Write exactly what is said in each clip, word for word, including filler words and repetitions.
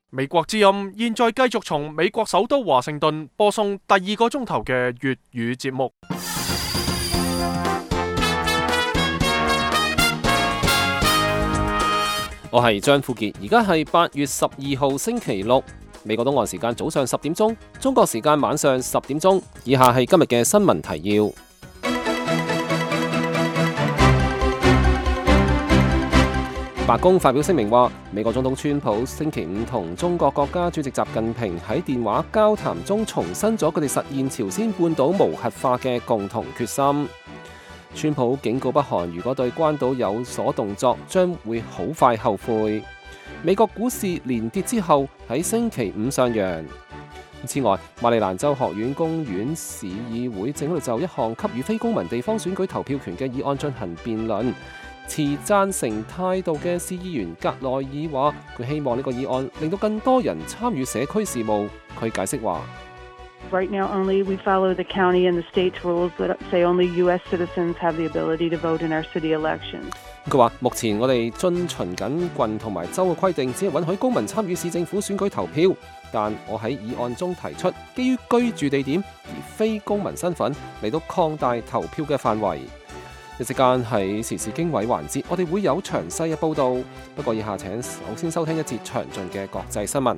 美國之音現在繼續從美國首都華盛頓播送第二個鐘頭嘅粵語節目。 我係張富傑，而家係八月十二號星期六，美國東岸時間早上十點鐘，中國時間晚上十點鐘。以下係今日嘅新聞提要。白宮發表聲明話，美國總統川普星期五同中國國家主席習近平喺電話交談中重申咗佢哋實現朝鮮半島無核化嘅共同決心。川普警告北韓，如果對關島有所動作，將會好快後悔。美國股市連跌之後喺星期五上揚。此外，馬里蘭州學院公園市議會正喺度就一項給予非公民地方選舉投票權嘅議案進行辯論。持贊成態度嘅市議員格內爾話，佢希望呢個議案令到更多人參與社區事務。佢解釋話 ：Right now, only we follow the county and the state's rules that say only U S citizens have the ability to vote in our city elections。 佢話：目前我哋遵循緊郡同埋州嘅規定，只係允許公民參與市政府選舉投票。但我喺議案中提出，基於居住地點而非公民身份嚟到擴大投票嘅範圍。一時間喺時事經緯環節，我哋會有詳細嘅報導。不過以下請首先收聽一節詳盡嘅國際新聞。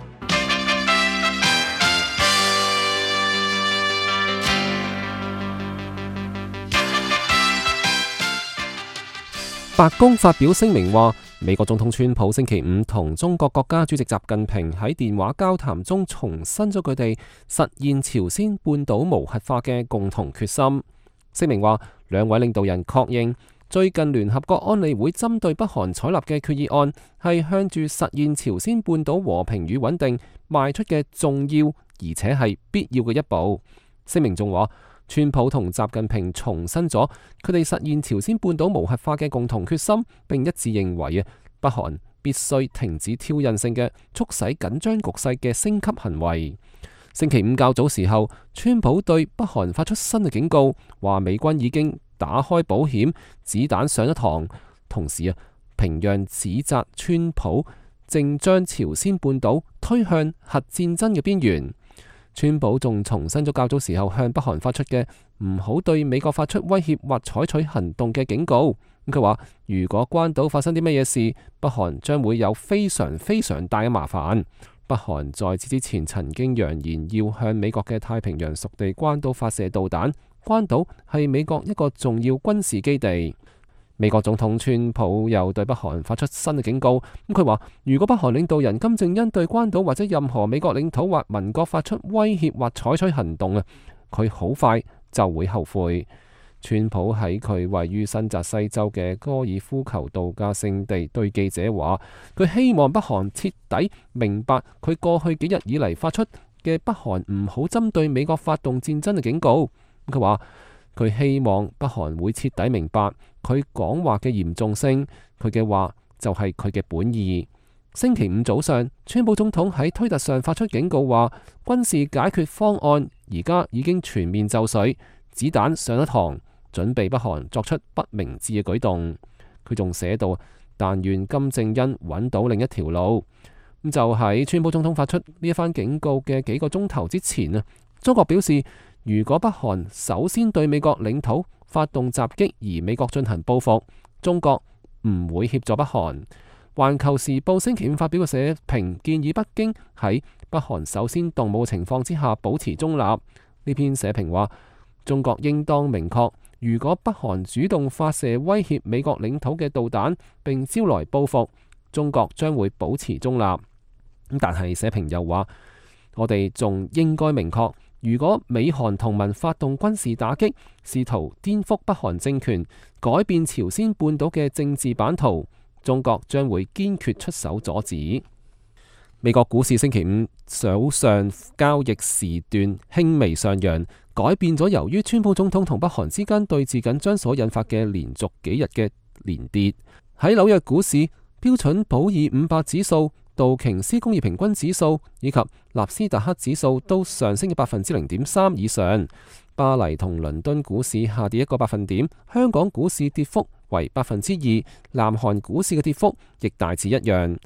白宮發表聲明話，美國總統川普星期五同中國國家主席習近平喺電話交談中重申咗佢哋實現朝鮮半島無核化嘅共同決心。聲明話，兩位領導人確認最近聯合國安理會針對北韓採納嘅決議案係向住實現朝鮮半島和平與穩定邁出嘅重要而且係必要嘅一步。聲明仲話，川普同習近平重申咗佢哋實現朝鮮半島無核化嘅共同決心，並一致認為啊，北韓必須停止挑釁性嘅促使緊張局勢嘅升級行為。星期五較早時候，川普對北韓發出新嘅警告，話美軍已經打開保險，子彈上咗膛。同時啊，平壤指責川普正將朝鮮半島推向核戰爭嘅邊緣。川普仲重申咗較早時候向北韓發出嘅唔好對美國發出威脅或採取行動嘅警告。佢話如果關島發生啲乜嘢事，北韓將會有非常非常大嘅麻煩。北韓在此之前曾經揚言要向美國嘅太平洋屬地關島發射導彈，關島係美國一個重要軍事基地。美國總統川普又對北韓發出新嘅警告，咁佢話如果北韓領導人金正恩對關島或者任何美國領土或民國發出威脅或採取行動啊，佢好快就會後悔。川普喺佢位於新澤西州嘅高爾夫球度假勝地對記者話，佢希望北韓徹底明白佢過去幾日以嚟發出嘅北韓唔好針對美國發動戰爭嘅警告。佢話佢希望北韓會徹底明白佢講話嘅嚴重性，佢嘅話就係佢嘅本意。星期五早上，川普總統喺推特上發出警告話，軍事解決方案而家已經全面就緒，子彈上咗膛，準備北韓作出不明智嘅舉動。佢仲寫到，但願金正恩揾到另一條路。咁就喺川普總統發出呢一番警告嘅幾個鐘頭之前啊，中國表示，如果北韓首先對美國領土發動襲擊，而美國進行報復，中國唔會協助北韓。環球時報星期五發表嘅社評建議北京喺北韓首先動武情況之下保持中立。呢篇社評話，中國應當明確，如果北韓主動發射威脅美國領土嘅導彈並招來報復，中國將會保持中立。但係社評又話，我哋仲應該明確，如果美韓同盟發動軍事打擊，試圖顛覆北韓政權，改變朝鮮半島嘅政治版圖，中國將會堅決出手阻止。美國股市星期五早上交易時段輕微上揚，改變咗由於川普總統同北韓之間對峙緊張所引發嘅連續幾日嘅連跌。喺紐約股市，標準普爾五百指數、道瓊斯工業平均指數以及納斯達克指數都上升咗百分之零點三以上。巴黎同倫敦股市下跌一個百分點，香港股市跌幅為百分之二，南韓股市嘅跌幅亦大致一樣。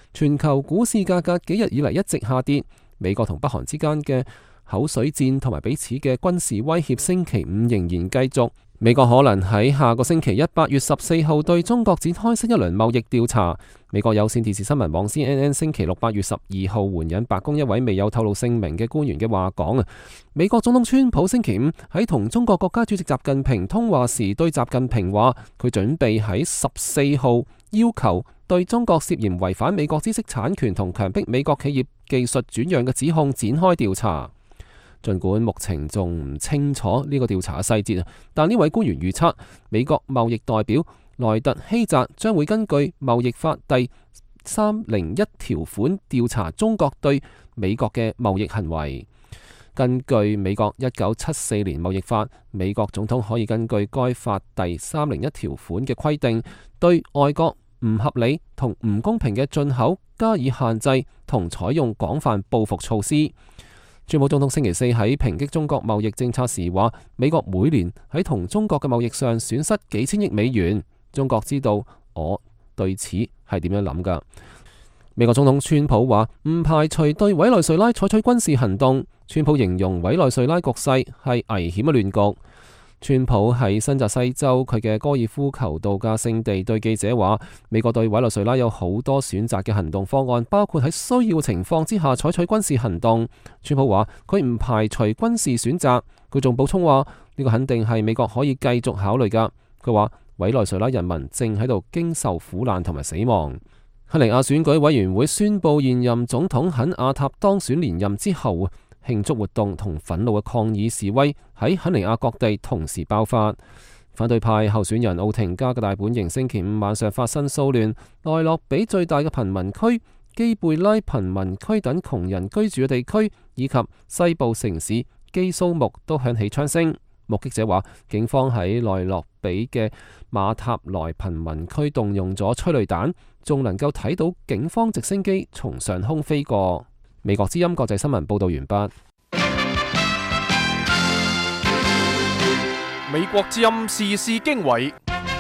全球股市價格幾日以嚟一直下跌。美國同北韓之間嘅口水戰同埋彼此嘅軍事威脅，星期五仍然繼續。美國可能喺下個星期一八月十四號對中國展開新一輪貿易調查。美國有線電視新聞網 C N N 星期六八月十二號援引白宮一位未有透露姓名嘅官員嘅話講啊，美國總統川普星期五喺同中國國家主席習近平通話時，對習近平話佢準備喺十四號要求對中國涉嫌違反美國知識產權同強迫美國企業技術轉讓嘅指控展開調查。儘管目前仲唔清楚呢個調查嘅細節，但呢位官員預測美國貿易代表萊特希澤將會根據貿易法第三零一條款調查中國對美國嘅貿易行為。根據美國一九七四年貿易法，美國總統可以根據該法第三零一條款嘅規定，對外國唔合理同唔公平嘅進口加以限制同採用廣泛報復措施。川普總統星期四喺抨擊中國貿易政策時話，美國每年喺同中國嘅貿易上損失幾千億美元。中國知道我對此係點樣諗㗎。美國總統川普話唔排除對委內瑞拉採取軍事行動。川普形容委內瑞拉局勢係危險嘅亂局。川普喺新澤西州佢嘅高爾夫球度假勝地對記者話，美國對委內瑞拉有好多選擇嘅行動方案，包括喺需要情況之下採取軍事行動。川普話佢唔排除軍事選擇，佢仲補充話呢個肯定係美國可以繼續考慮㗎。佢話委內瑞拉人民正喺度經受苦難同埋死亡。肯尼亞選舉委員會宣布現任總統肯亞塔當選連任之後，慶祝活動同憤怒嘅抗議示威喺肯尼亞各地同時爆發。反對派候選人奧廷加嘅大本營星期五晚上發生騷亂，內洛比最大嘅貧民區、基貝拉貧民區等窮人居住嘅地區，以及西部城市基蘇木都響起槍聲。目擊者話，警方喺內洛比嘅馬塔萊貧民區動用咗催淚彈，仲能夠睇到警方直升機從上空飛過。美國之音國際新聞報道完畢。 美國之音時事經緯，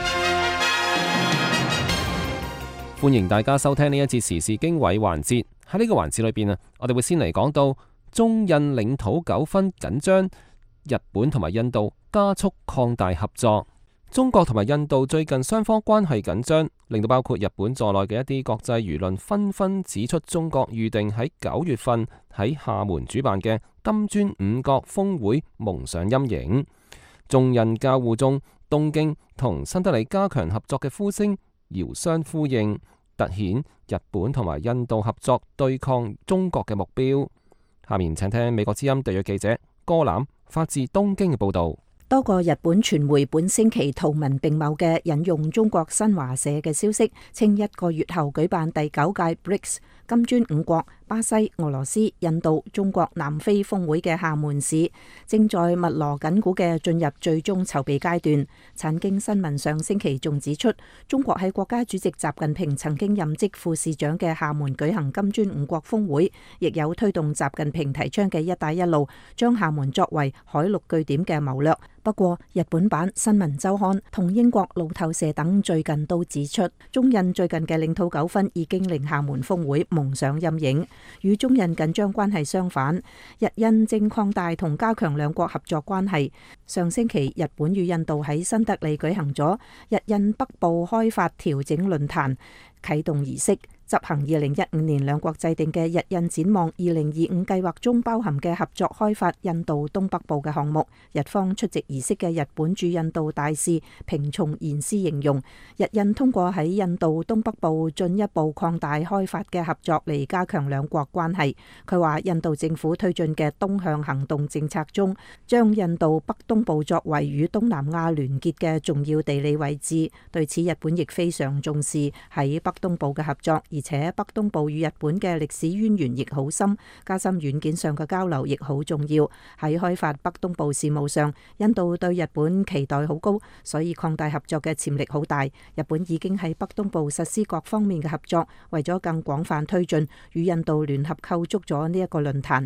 歡迎大家收聽呢一節時事經緯環節。喺呢個環節裏邊啊，我哋會先嚟講到中印領土糾紛緊張，日本同埋印度加速擴大合作。中國同埋印度最近雙方關係緊張，令到包括日本在內嘅一啲國際輿論紛紛指出，中國預定喺九月份喺廈門主辦嘅金磚五國峰會蒙上陰影。中印交互中，東京同新德里加強合作嘅呼聲遙相呼應，凸顯日本同埋印度合作對抗中國嘅目標。下面請聽美國之音特約記者歌欖發自東京嘅報道。 多個日本傳媒本星期圖文並茂嘅引用中國新華社嘅消息，稱一個月後舉辦第九屆 B R I C S 金磚五國巴西、俄羅斯、印度、中國、南非峰會嘅廈門市正在密鑼緊鼓嘅進入最終籌備階段。產經新聞上星期仲指出，中國喺國家主席習近平曾經任職副市長嘅廈門舉行金磚五國峰會，亦有推動習近平提倡嘅一帶一路，將廈門作為海陸據點嘅謀略。不過，日本版新聞週刊同英國路透社等最近都指出，中印最近嘅領土糾紛已經令廈門峰會蒙上陰影。與中印緊張關係相反，日印正擴大同加強兩國合作關係。上星期，日本與印度喺新德里舉行咗日印北部開發調整論壇啟動儀式。執行二零一五年兩國制定嘅日印展望二零二五計劃中包含嘅合作開發印度東北部嘅項目，日方出席儀式嘅日本駐印度大使平松賢司形容，日印通過喺印度東北部進一步擴大開發嘅合作嚟加強兩國關係。佢話印度政府推進嘅東向行動政策中，將印度北東部作為與東南亞聯結嘅重要地理位置。對此，日本亦非常重視喺北東部嘅合作。而且北東部與日本嘅歷史淵源亦好深，加深軟件上嘅交流亦好重要。喺開發北東部事務上，印度對日本期待好高，所以擴大合作嘅潛力好大。日本已經喺北東部實施各方面嘅合作，為咗更廣泛推進，與印度聯合構築咗呢一個論壇。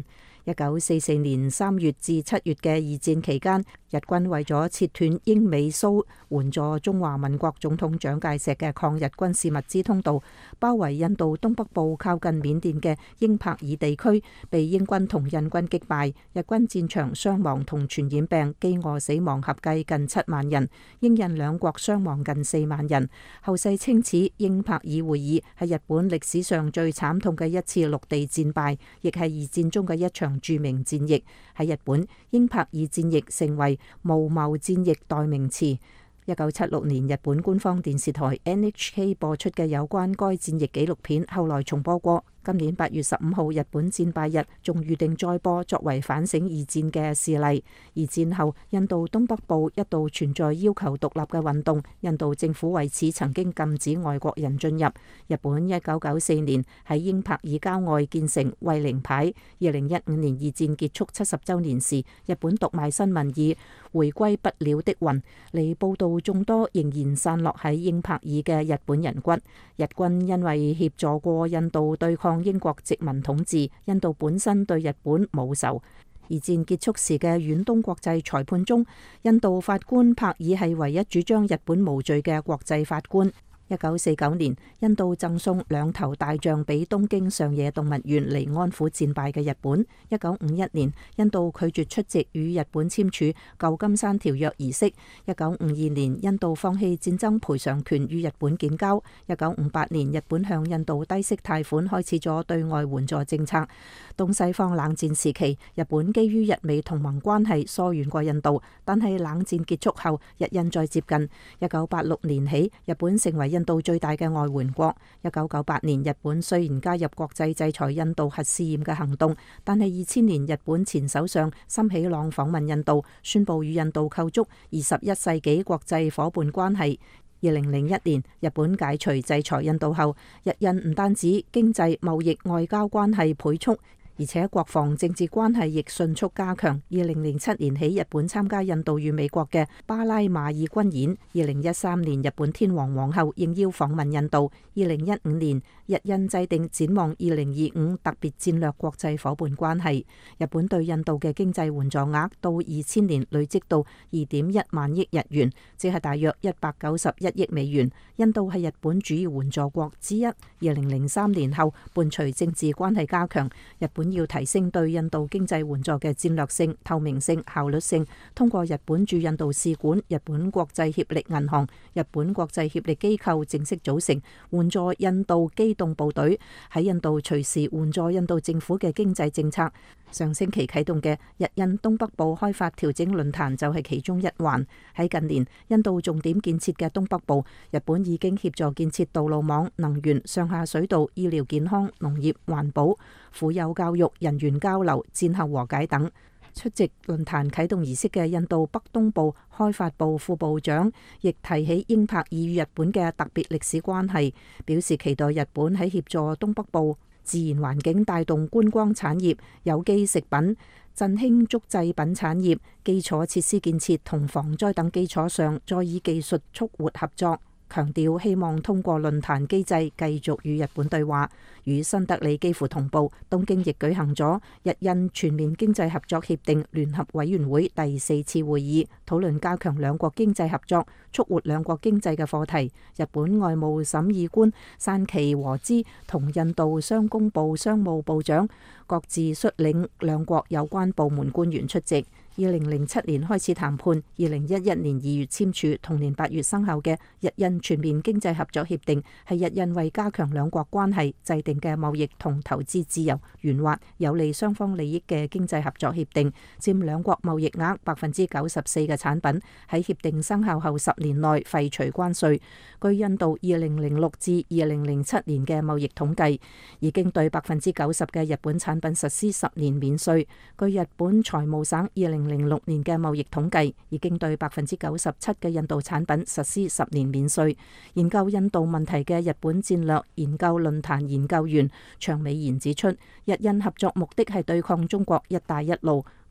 一九四四年三月至七月嘅二戰期間，日軍為咗切斷英美蘇援助中華民國總統蔣介石嘅抗日軍事物資通道，包圍印度東北部靠近緬甸嘅英帕爾地區，被英軍同印軍擊敗。日軍戰場傷亡同傳染病、飢餓死亡合計近七萬人，英印兩國傷亡近四萬人。後世稱此英帕爾會議係日本歷史上最慘痛嘅一次陸地戰敗，亦係二戰中嘅一場著名戰役。喺日本，英帕爾戰役成為無謀戰役代名詞。一九七六年，日本官方電視台 N H K 播出嘅有關該戰役紀錄片，後來重播過。今年八月十五號，日本戰敗日，仲預定再播，作為反省二戰嘅事例。二戰後，印度東北部一度存在要求獨立嘅運動，印度政府為此曾經禁止外國人進入。日本一九九四年喺英帕爾郊外建成慰靈牌。二零一五年二戰結束七十週年時，日本讀賣新聞以回歸不了的魂嚟報導眾多仍然散落喺英帕爾嘅日本人骨。日軍因為協助過印度對抗英國殖民統治，印度本身對日本冇仇。二戰結束時嘅遠東國際裁判中，印度法官帕爾係唯一主張日本無罪嘅國際法官。一九四九年，印度贈送兩頭大象俾東京上野動物園嚟安撫戰敗嘅日本。一九五一年，印度拒絕出席與日本簽署舊金山條約儀式。一九五二年，印度放棄戰爭賠償權與日本建交。一九五八年，日本向印度低息貸款，開始咗對外援助政策。東西方冷戰時期，日本基於日美同盟關係疏遠過印度，但係冷戰結束後，日印再接近。一九八六年起，日本成為印度最大嘅外援國。一九九八年，日本雖然加入國際制裁印度核試驗嘅行動，但係二千年日本前首相森喜朗訪問印度，宣布與印度構築二十一世紀國際夥伴關係。二零零一年，日本解除制裁印度後，日印唔單止經濟、貿易、外交關係倍速，而且國防政治關係亦迅速加強。二零零七年起，日本參加印度與美國嘅巴拉馬爾軍演。二零一三年，日本天皇皇后應邀訪問印度。二零一五年，日印制定展望二零二五特別戰略國際夥伴關係。日本對印度嘅經濟援助額到二千年累積到二點一萬億日元，即係大約一百九十一億美元。印度係日本主要援助國之一。二零零三年後，伴隨政治關係加強，日本要提升對印度經濟援助嘅戰略性、透明性、效率性，通過日本駐印度使館、日本國際協力銀行、日本國際協力機構正式組成，援助印度機動部隊喺印度隨時援助印度政府嘅經濟政策。上星期啟動嘅日印東北部開發調整論壇就係其中一環。喺近年印度重點建設嘅東北部，日本已經協助建設道路網、能源、上下水道、醫療健康、農業、環保、婦幼教育、人員交流、戰後和解等。出席論壇啟動儀式嘅印度北東部開發部副部長亦提起英帕爾與日本嘅特別歷史關係，表示期待日本喺協助東北部自然環境帶動觀光產業、有機食品、振興竹製品產業、基礎設施建設同防災等基礎上，再以技術促活合作。強調希望通過論壇機制繼續與日本對話。與新德里幾乎同步，東京亦舉行咗日印全面經濟合作協定聯合委員會第四次會議，討論加強兩國經濟合作、促活兩國經濟嘅課題。日本外務審議官山崎和之同印度商工部商務部長各自率領兩國有關部門官員出席。二零零七年開始談判，二零一一年二月簽署，同年八月生效嘅日印全面經濟合作協定，係日印為加強兩國關係制定嘅貿易同投資自由、圓滑、有利雙方利益嘅經濟合作協定，佔兩國貿易額百分之九十四嘅產品喺協定生效後十年內廢除關稅。據印度二零零六至二零零七年嘅貿易統計，已經對百分之九十嘅日本產品實施十年免稅。據日本財務省二零零六年嘅貿易統計，已經對百分之九十七嘅印度產品實施十年免稅。研究印度問題嘅日本戰略研究論壇研究員長美賢指出，日印合作目的係對抗中國一帶一路。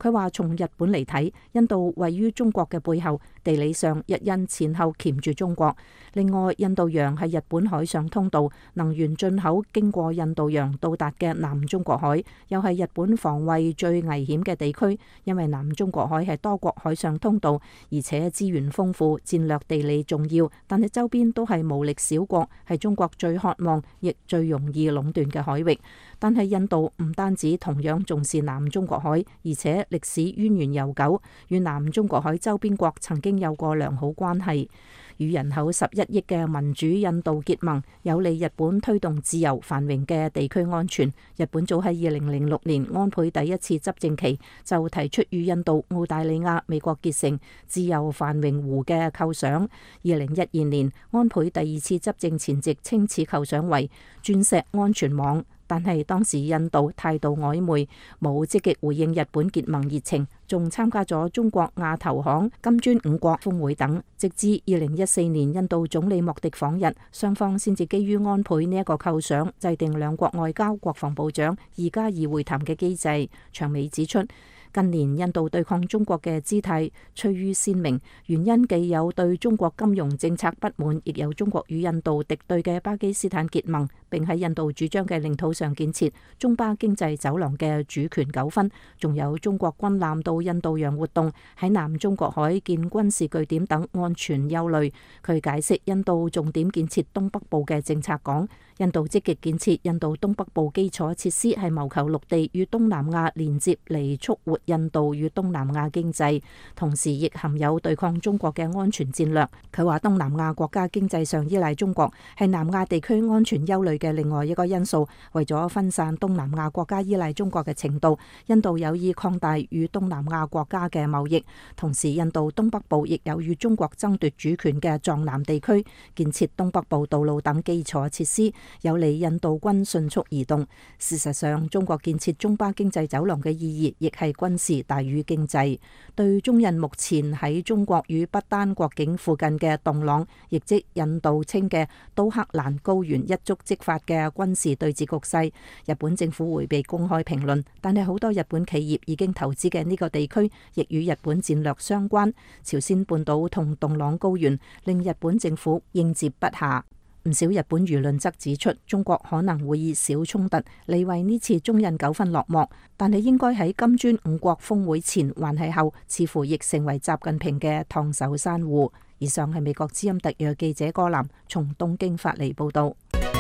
佢話從日本嚟睇，印度位於中國嘅背後，地理上日印前後鉗住中國。另外，印度洋係日本海上通道，能源進口經過印度洋到達嘅南中國海，又係日本防衛最危險嘅地區，因為南中國海係多國海上通道，而且資源豐富，戰略地理重要，但係周邊都係無力小國，係中國最渴望亦最容易壟斷嘅海域。但係印度唔單止同樣重視南中國海，而且歷史淵源悠久，與南中國海周邊國曾經有過良好關係。與人口十一億嘅民主印度結盟，有利日本推動自由繁榮嘅地區安全。日本早喺二零零六年安倍第一次執政期就提出與印度、澳大利亞、美國結成自由繁榮湖嘅構想。二零一二年安倍第二次執政前夕稱此構想為鑽石安全網。但係當時印度態度曖昧，冇積極回應日本結盟熱情，仲參加咗中國亞投行、金磚五國峰會等。直至二零一四年印度總理莫迪訪日，雙方先至基於安倍呢一個構想，制定兩國外交、國防部長二加二會談嘅機制。長美指出，近年印度對抗中國嘅姿態趨於鮮明，原因既有對中國金融政策不滿，亦有中國與印度敵對嘅巴基斯坦結盟，並喺印度主張嘅領土上建設中巴經濟走廊嘅主權糾紛，仲有中國軍艦到印度洋活動，喺南中國海建軍事據點等安全憂慮。佢解釋印度重點建設東北部嘅政策講，印度積極建設印度東北部基礎設施，係謀求陸地與東南亞連接嚟促活印度與東南亞經濟，同時亦含有對抗中國嘅安全戰略。佢話東南亞國家經濟上依賴中國，係南亞地區安全憂慮嘅另外一個因素。為咗分散東南亞國家依賴中國嘅程度，印度有意擴大與東南亞國家嘅貿易，同時印度東北部亦有與中國爭奪主權嘅藏南地區，建設東北部道路等基礎設施，有利印度軍迅速移動。事實上，中國建設中巴經濟走廊嘅意義亦係軍事大於經濟。對中印目前喺中國與不丹國境附近嘅洞朗，亦即印度稱嘅都克蘭高原一觸即發嘅軍事對峙局勢，日本政府迴避公開評論，但係好多日本企業已經投資嘅呢個地區，亦與日本戰略相關。朝鮮半島同洞朗高原令日本政府應接不暇。唔少日本輿論則指出，中國可能會以小衝突嚟為呢次中印糾紛落幕，但係應該喺金磚五國峰會前還係後，似乎亦成為習近平嘅燙手山芋。以上係美國之音特約記者柯南從東京發嚟報道。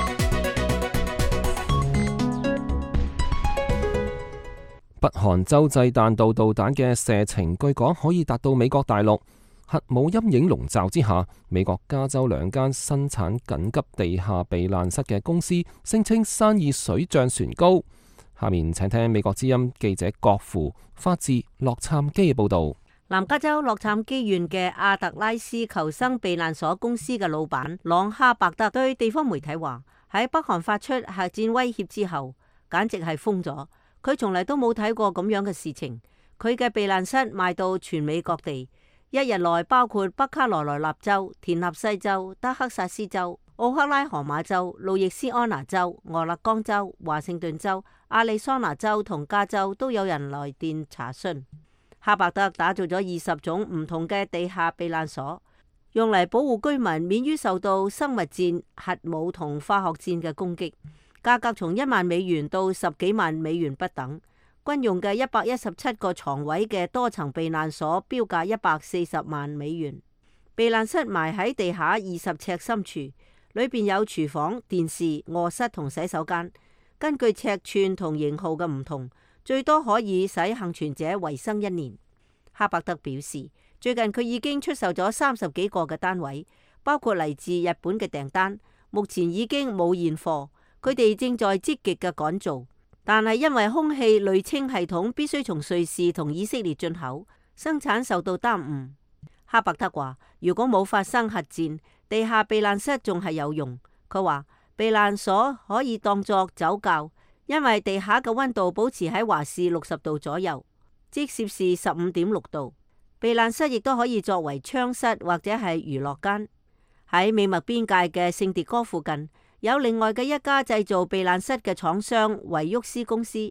北韓洲際彈道導彈嘅射程據講可以達到美國大陸。核武陰影籠罩之下，美國加州兩間生產緊急地下避難室嘅公司聲稱生意水漲船高。下面請聽美國之音記者郭芙發自洛杉磯嘅報道。 南加州洛杉磯縣嘅阿特拉斯求生避難所公司嘅老闆朗哈伯德對地方媒體話：喺北韓發出核戰威脅之後，簡直係瘋咗。佢從嚟都冇睇過咁樣嘅事情。佢嘅避難室賣到全美各地。一日內包括北卡羅來納州、田納西州、德克薩斯州、奧克拉荷馬州、路易斯安那州、俄勒岡州、華盛頓州、亞利桑那州同加州都有人來電查詢。哈伯特打造咗二十種唔同嘅地下避難所，用嚟保護居民免於受到生物戰、核武同化學戰嘅攻擊。價格從一萬美元到十幾萬美元不等。軍用嘅一百一十七個床位嘅多層避難所標價一百四十萬美元。避難室埋喺地下二十尺深處，裏邊有廚房、電視、臥室同洗手間。根據尺寸同型號嘅唔同，最多可以使幸存者維生一年。哈伯德表示，最近佢已經出售咗三十幾個嘅單位，包括嚟自日本嘅訂單，目前已經冇現貨，佢哋正在積極嘅趕造。但係因為空氣濾清系統必須從瑞士同以色列進口，生產受到耽誤。哈伯特話：如果冇發生核戰，地下避難室仲係有用。佢話避難所可以當作酒窖，因為地下嘅溫度保持喺華氏六十度左右，即攝氏十五點六度。避難室亦都可以作為槍室或者係娛樂間。喺美墨邊界嘅聖迭戈附近，有另外嘅一家製造避難室嘅廠商維沃斯公司，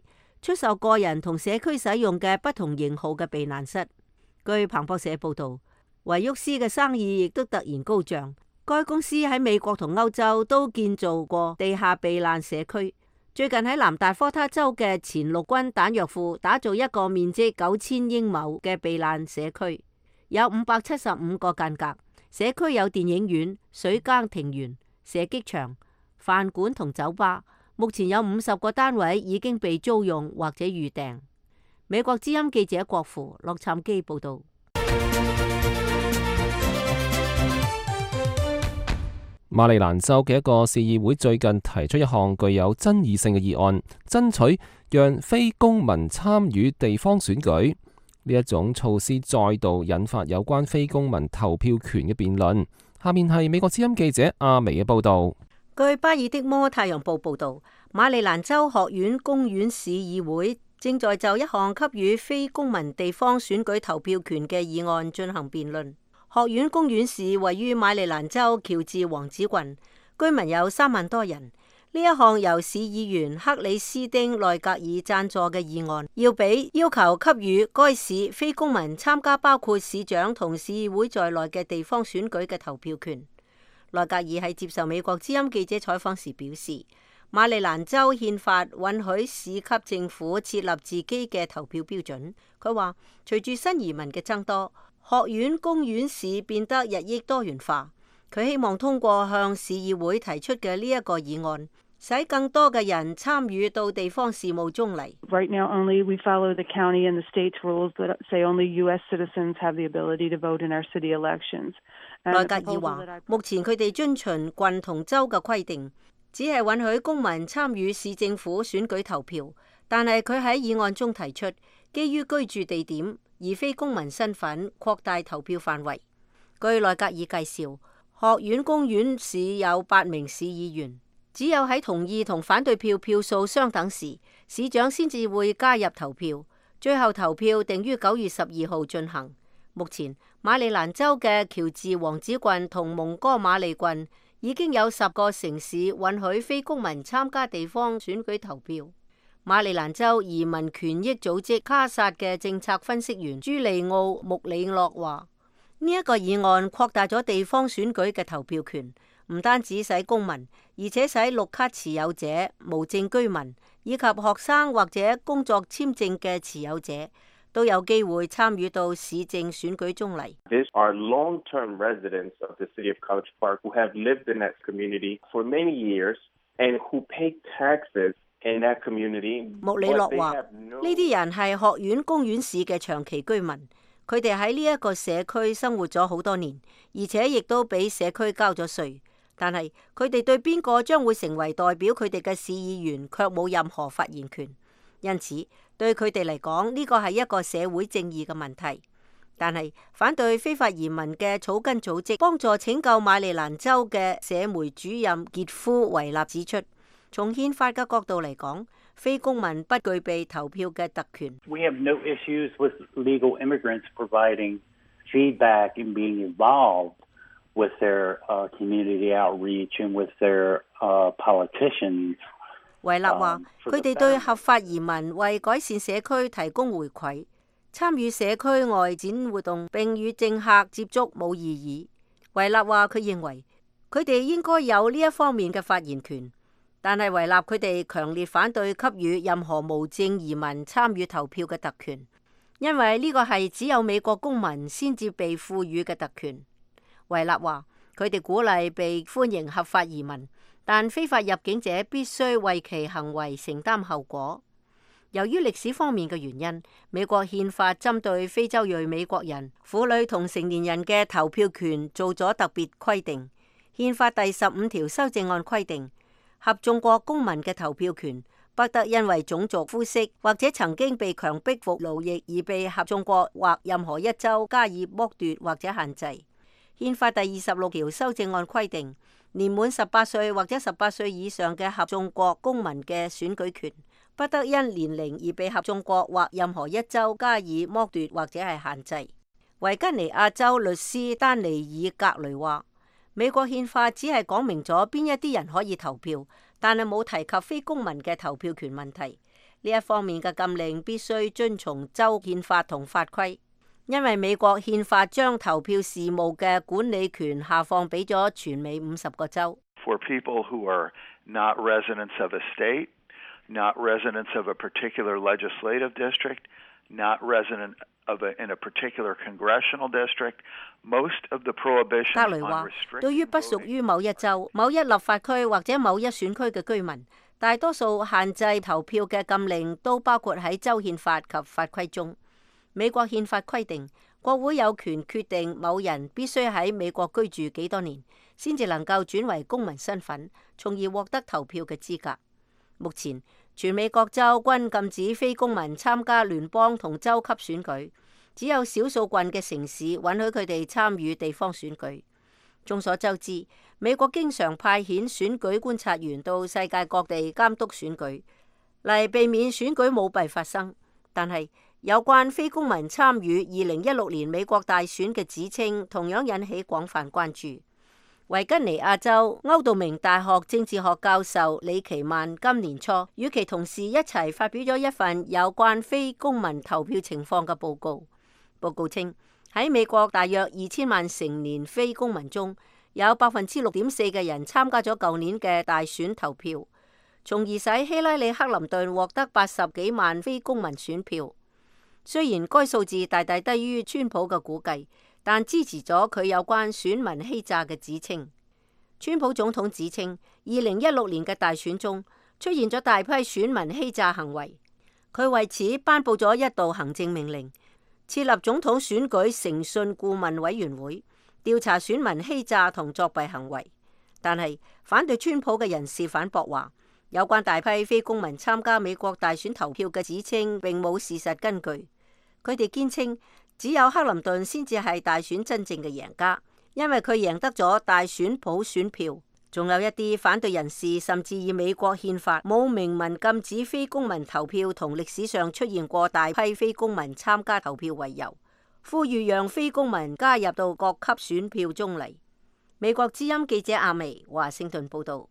出售個人同社區使用嘅不同型號嘅避難室。據彭博社報道，維沃斯嘅生意亦都突然高漲。該公司喺美國同歐洲都建造過地下避難社區。最近喺南達科他州嘅前陸軍彈藥庫打造一個面積九千英畝嘅避難社區，有五百七十五個間隔。社區有電影院、水耕庭園、射擊場、飯館同酒吧。目前有五十個單位已經被租用或者預訂。美國之音記者郭芙洛杉磯報道。 馬里蘭州嘅一個市議會最近提出一項具有爭議性嘅議案，爭取讓非公民參與地方選舉。呢一種措施再度引發有關非公民投票權嘅辯論。下面係美國之音記者阿薇嘅報道。 據巴爾的摩太陽報報道，馬里蘭州學院公園市議會正在就一項給予非公民地方選舉投票權嘅議案進行辯論。學院公園市位於馬里蘭州喬治王子郡，居民有三萬多人。呢一項由市議員克里斯丁內格爾贊助嘅議案，要俾要求給予該市非公民參加包括市長同市議會在內嘅地方選舉嘅投票權。內格爾喺接受美國之音記者採訪時表示，馬里蘭州憲法允許市級政府設立自己嘅投票標準。佢話，隨住新移民嘅增多，學院公園市變得日益多元化。佢希望通過向市議會提出嘅呢一個議案，使更多嘅人參與到地方事務中嚟。 Right now, only we follow the county and the state's rules that say only U S citizens have the ability to vote in our city elections. 內格爾話，目前佢哋遵循郡同州嘅規定，只係允許公民參與市政府選舉投票。但係佢喺議案中提出，基於居住地點而非公民身份擴大投票範圍。據內格爾介紹，學院公園市有八名市議員，只有喺同意同反對票票數相等時，市長先至會加入投票。最後投票定於九月十二號進行。目前馬里蘭州嘅喬治王子郡同蒙哥馬利郡已經有十個城市允許非公民參加地方選舉投票。馬里蘭州移民權益組織卡薩嘅政策分析員朱利奧穆里諾話：呢一個議案擴大咗地方選舉嘅投票權，唔單止使公民，而且使綠卡持有者、無證居民以及學生或者工作簽證嘅持有者都有機會參與到市政選舉中嚟。 These are long-term residents of the city of College Park who have lived in that community for many years and who pay taxes in that community. 穆里諾話：呢啲人係學院公園市嘅長期居民，佢哋喺呢一個社區生活咗好多年，而且亦都俾社區交咗稅。但係佢哋對邊個將會成為代表佢哋嘅市議員卻冇任何發言權，因此對佢哋嚟講呢個係一個社會正義嘅問題。但係反對非法移民嘅草根組織幫助拯救馬里蘭州嘅社媒主任傑夫維納指出，從憲法嘅角度嚟講，非公民不具備投票嘅特權。 We have no issues with legal immigrants providing feedback and being involved with their uh, community outreach and with their uh, politicians. 維納話：佢哋對合法移民為改善社區提供回饋，參與社區外展活動並與政客接觸冇異議。維納話：佢認為佢哋應該有呢一方面嘅發言權，但係維納佢哋強烈反對給予任何無證移民參與投票嘅特權，因為呢個係只有美國公民先至被賦予嘅特權。維納話：佢哋鼓勵被歡迎合法移民，但非法入境者必須為其行為承擔後果。由於歷史方面嘅原因，美國憲法針對非洲裔美國人、婦女同成年人嘅投票權做咗特別規定。憲法第十五條修正案規定，合眾國公民嘅投票權不得因為種族、膚色或者曾經被強迫服勞役而被合眾國或任何一州加以剝奪或者限制。憲法第二十六條修正案規定，年滿十八歲或者十八歲以上嘅合眾國公民嘅選舉權，不得因年齡而被合眾國或任何一州加以剝奪或者係限制。維吉尼亞州律師丹尼爾格雷話：美國憲法只係講明咗邊一啲人可以投票，但係冇提及非公民嘅投票權問題。 呢一方面嘅禁令必須遵從州憲法同法規，因為美國憲法將投票事務嘅管理權下放俾咗全美五十個州。 For people who are not residents of a state, not residents of a particular legislative district, not resident of a, in a particular congressional district, most of the prohibitions on 格雷話， restricting 對於不屬於某一州、某一立法區或者某一選區嘅居民，大多數限制投票嘅禁令都包括喺州憲法及法規中。美國憲法規定，國會有權決定某人必須喺美國居住幾多年，先至能夠轉為公民身份，從而獲得投票嘅資格。目前，全美各州均禁止非公民參加聯邦同州級選舉，只有少數郡嘅城市允許佢哋參與地方選舉。眾所周知，美國經常派遣選舉觀察員到世界各地監督選舉，嚟避免選舉舞弊發生。但係有關非公民參與二零一六年美國大選嘅指稱，同樣引起廣泛關注。維吉尼亞州歐道明大學政治學教授李奇曼今年初與其同事一齊發表咗一份有關非公民投票情況嘅報告。報告稱，喺美國大約二千萬成年非公民中，有百分之六點四嘅人參加咗舊年嘅大選投票，從而使希拉里克林頓獲得八十幾萬非公民選票。雖然該數字大大低於川普嘅估計，但支持咗佢有關選民欺詐嘅指稱。川普總統指稱，二零一六年嘅大選中出現咗大批選民欺詐行為，佢為此頒布咗一道行政命令，設立總統選舉誠信顧問委員會，調查選民欺詐同作弊行為。但係反對川普嘅人士反駁話，有關大批非公民參加美國大選投票嘅指稱並冇事實根據。佢哋堅稱，只有克林頓先至係大選真正嘅贏家，因為佢贏得咗大選普選票。仲有一啲反對人士甚至以美國憲法冇明文禁止非公民投票同歷史上出現過大批非公民參加投票為由，呼籲讓非公民加入到各級選票中嚟。美國之音記者阿薇華盛頓報道。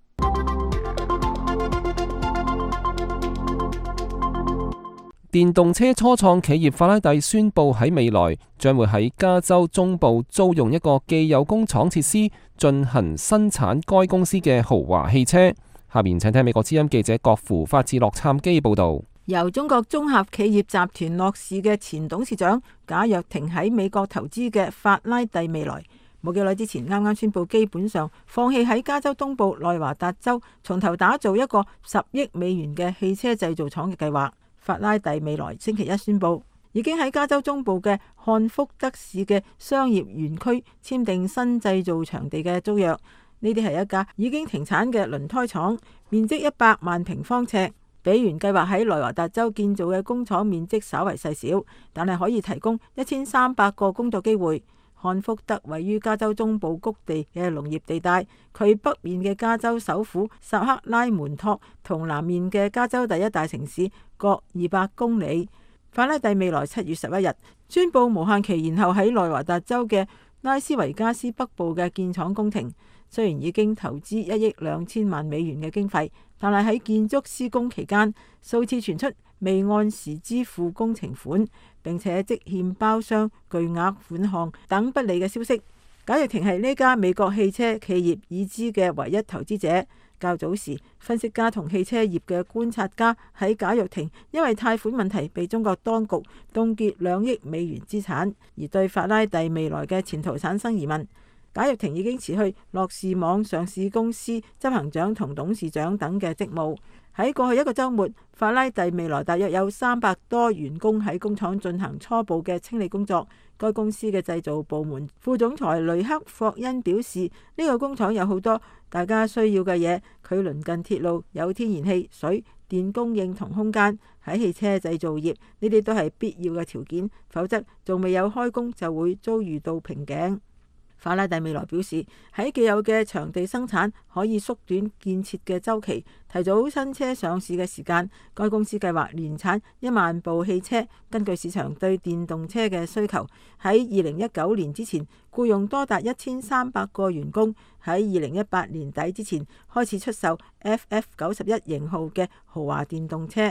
電動車初創企業法拉第宣布喺未來將會喺加州中部租用一個既有工廠設施進行生產該公司嘅豪華汽車。下面請聽美國之音記者郭芙發自洛杉磯報道。 由中國綜合企業集團樂視嘅前董事長賈躍亭喺美國投資嘅法拉第未來，冇幾耐之前啱啱宣布基本上放棄喺加州東部內華達州從頭打造一個十億美元嘅汽車製造廠嘅計劃。法拉第未來星期一宣布，已經喺加州中部嘅漢福德市嘅商業園區簽訂新製造場地嘅租約。呢啲係一架已經停產嘅輪胎廠，面積一百萬平方尺，比原計劃喺內華達州建造嘅工廠面積稍為細小，但係可以提供一千三百個工作機會。漢福德位於加州中部谷地嘅農業地帶，佢北面嘅加州首府薩克拉門托同南面嘅加州第一大城市各二百公里。法拉第未來七月十一日宣布無限期延後喺內華達州嘅拉斯維加斯北部嘅建廠工程。雖然已經投資一億兩千萬美元嘅經費，但係喺建築施工期間，數次傳出未按時支付工程款，並且積欠包商巨額款項等不利嘅消息。賈躍亭係呢家美國汽車企業已知嘅唯一投資者。較早時，分析家同汽車業嘅觀察家喺賈躍亭因為貸款問題被中國當局凍結兩億美元資產，而對法拉第未來嘅前途產生疑問。賈躍亭已經辭去樂視網上市公司執行長同董事長等嘅職務。喺過去一個週末，法拉第未來大約有三百多員工喺工廠進行初步嘅清理工作。該公司嘅製造部門副總裁雷克霍恩表示，呢個工廠有好多大家需要嘅嘢，佢鄰近鐵路，有天然氣、水電供應同空間。喺汽車製造業，呢啲都係必要嘅條件，否則仲未有開工就會遭遇到瓶頸。法拉第未來表示，喺既有嘅場地生產可以縮短建設嘅週期，提早新車上市嘅時間。該公司計劃年產一萬部汽車。根據市場對電動車嘅需求，喺二零一九年之前僱用多達一千三百個員工，喺二零一八年底之前開始出售 F F 九十一型號嘅豪華電動車。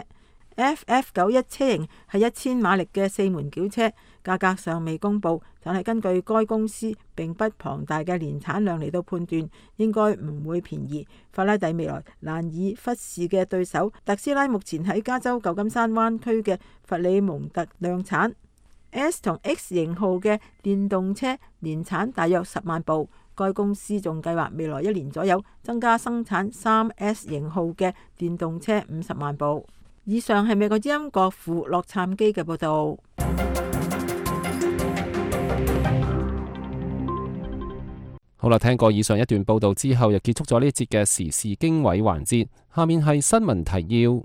F F 九一車型係一千馬力嘅四門轎車，價格尚未公布，但係根據該公司並不龐大嘅年產量嚟到判斷，應該唔會便宜。法拉第未來難以忽視嘅對手特斯拉，目前喺加州舊金山灣區嘅弗里蒙特量產 S 同 X 型號嘅電動車，年產大約十萬部。該公司仲計劃未來一年左右增加生產三 S 型號嘅電動車五十萬部。以上係美國之音國父洛杉磯嘅報道。 好啦，聽過以上一段報道之後，又結束咗呢一節嘅時事經緯環節。下面係新聞提要。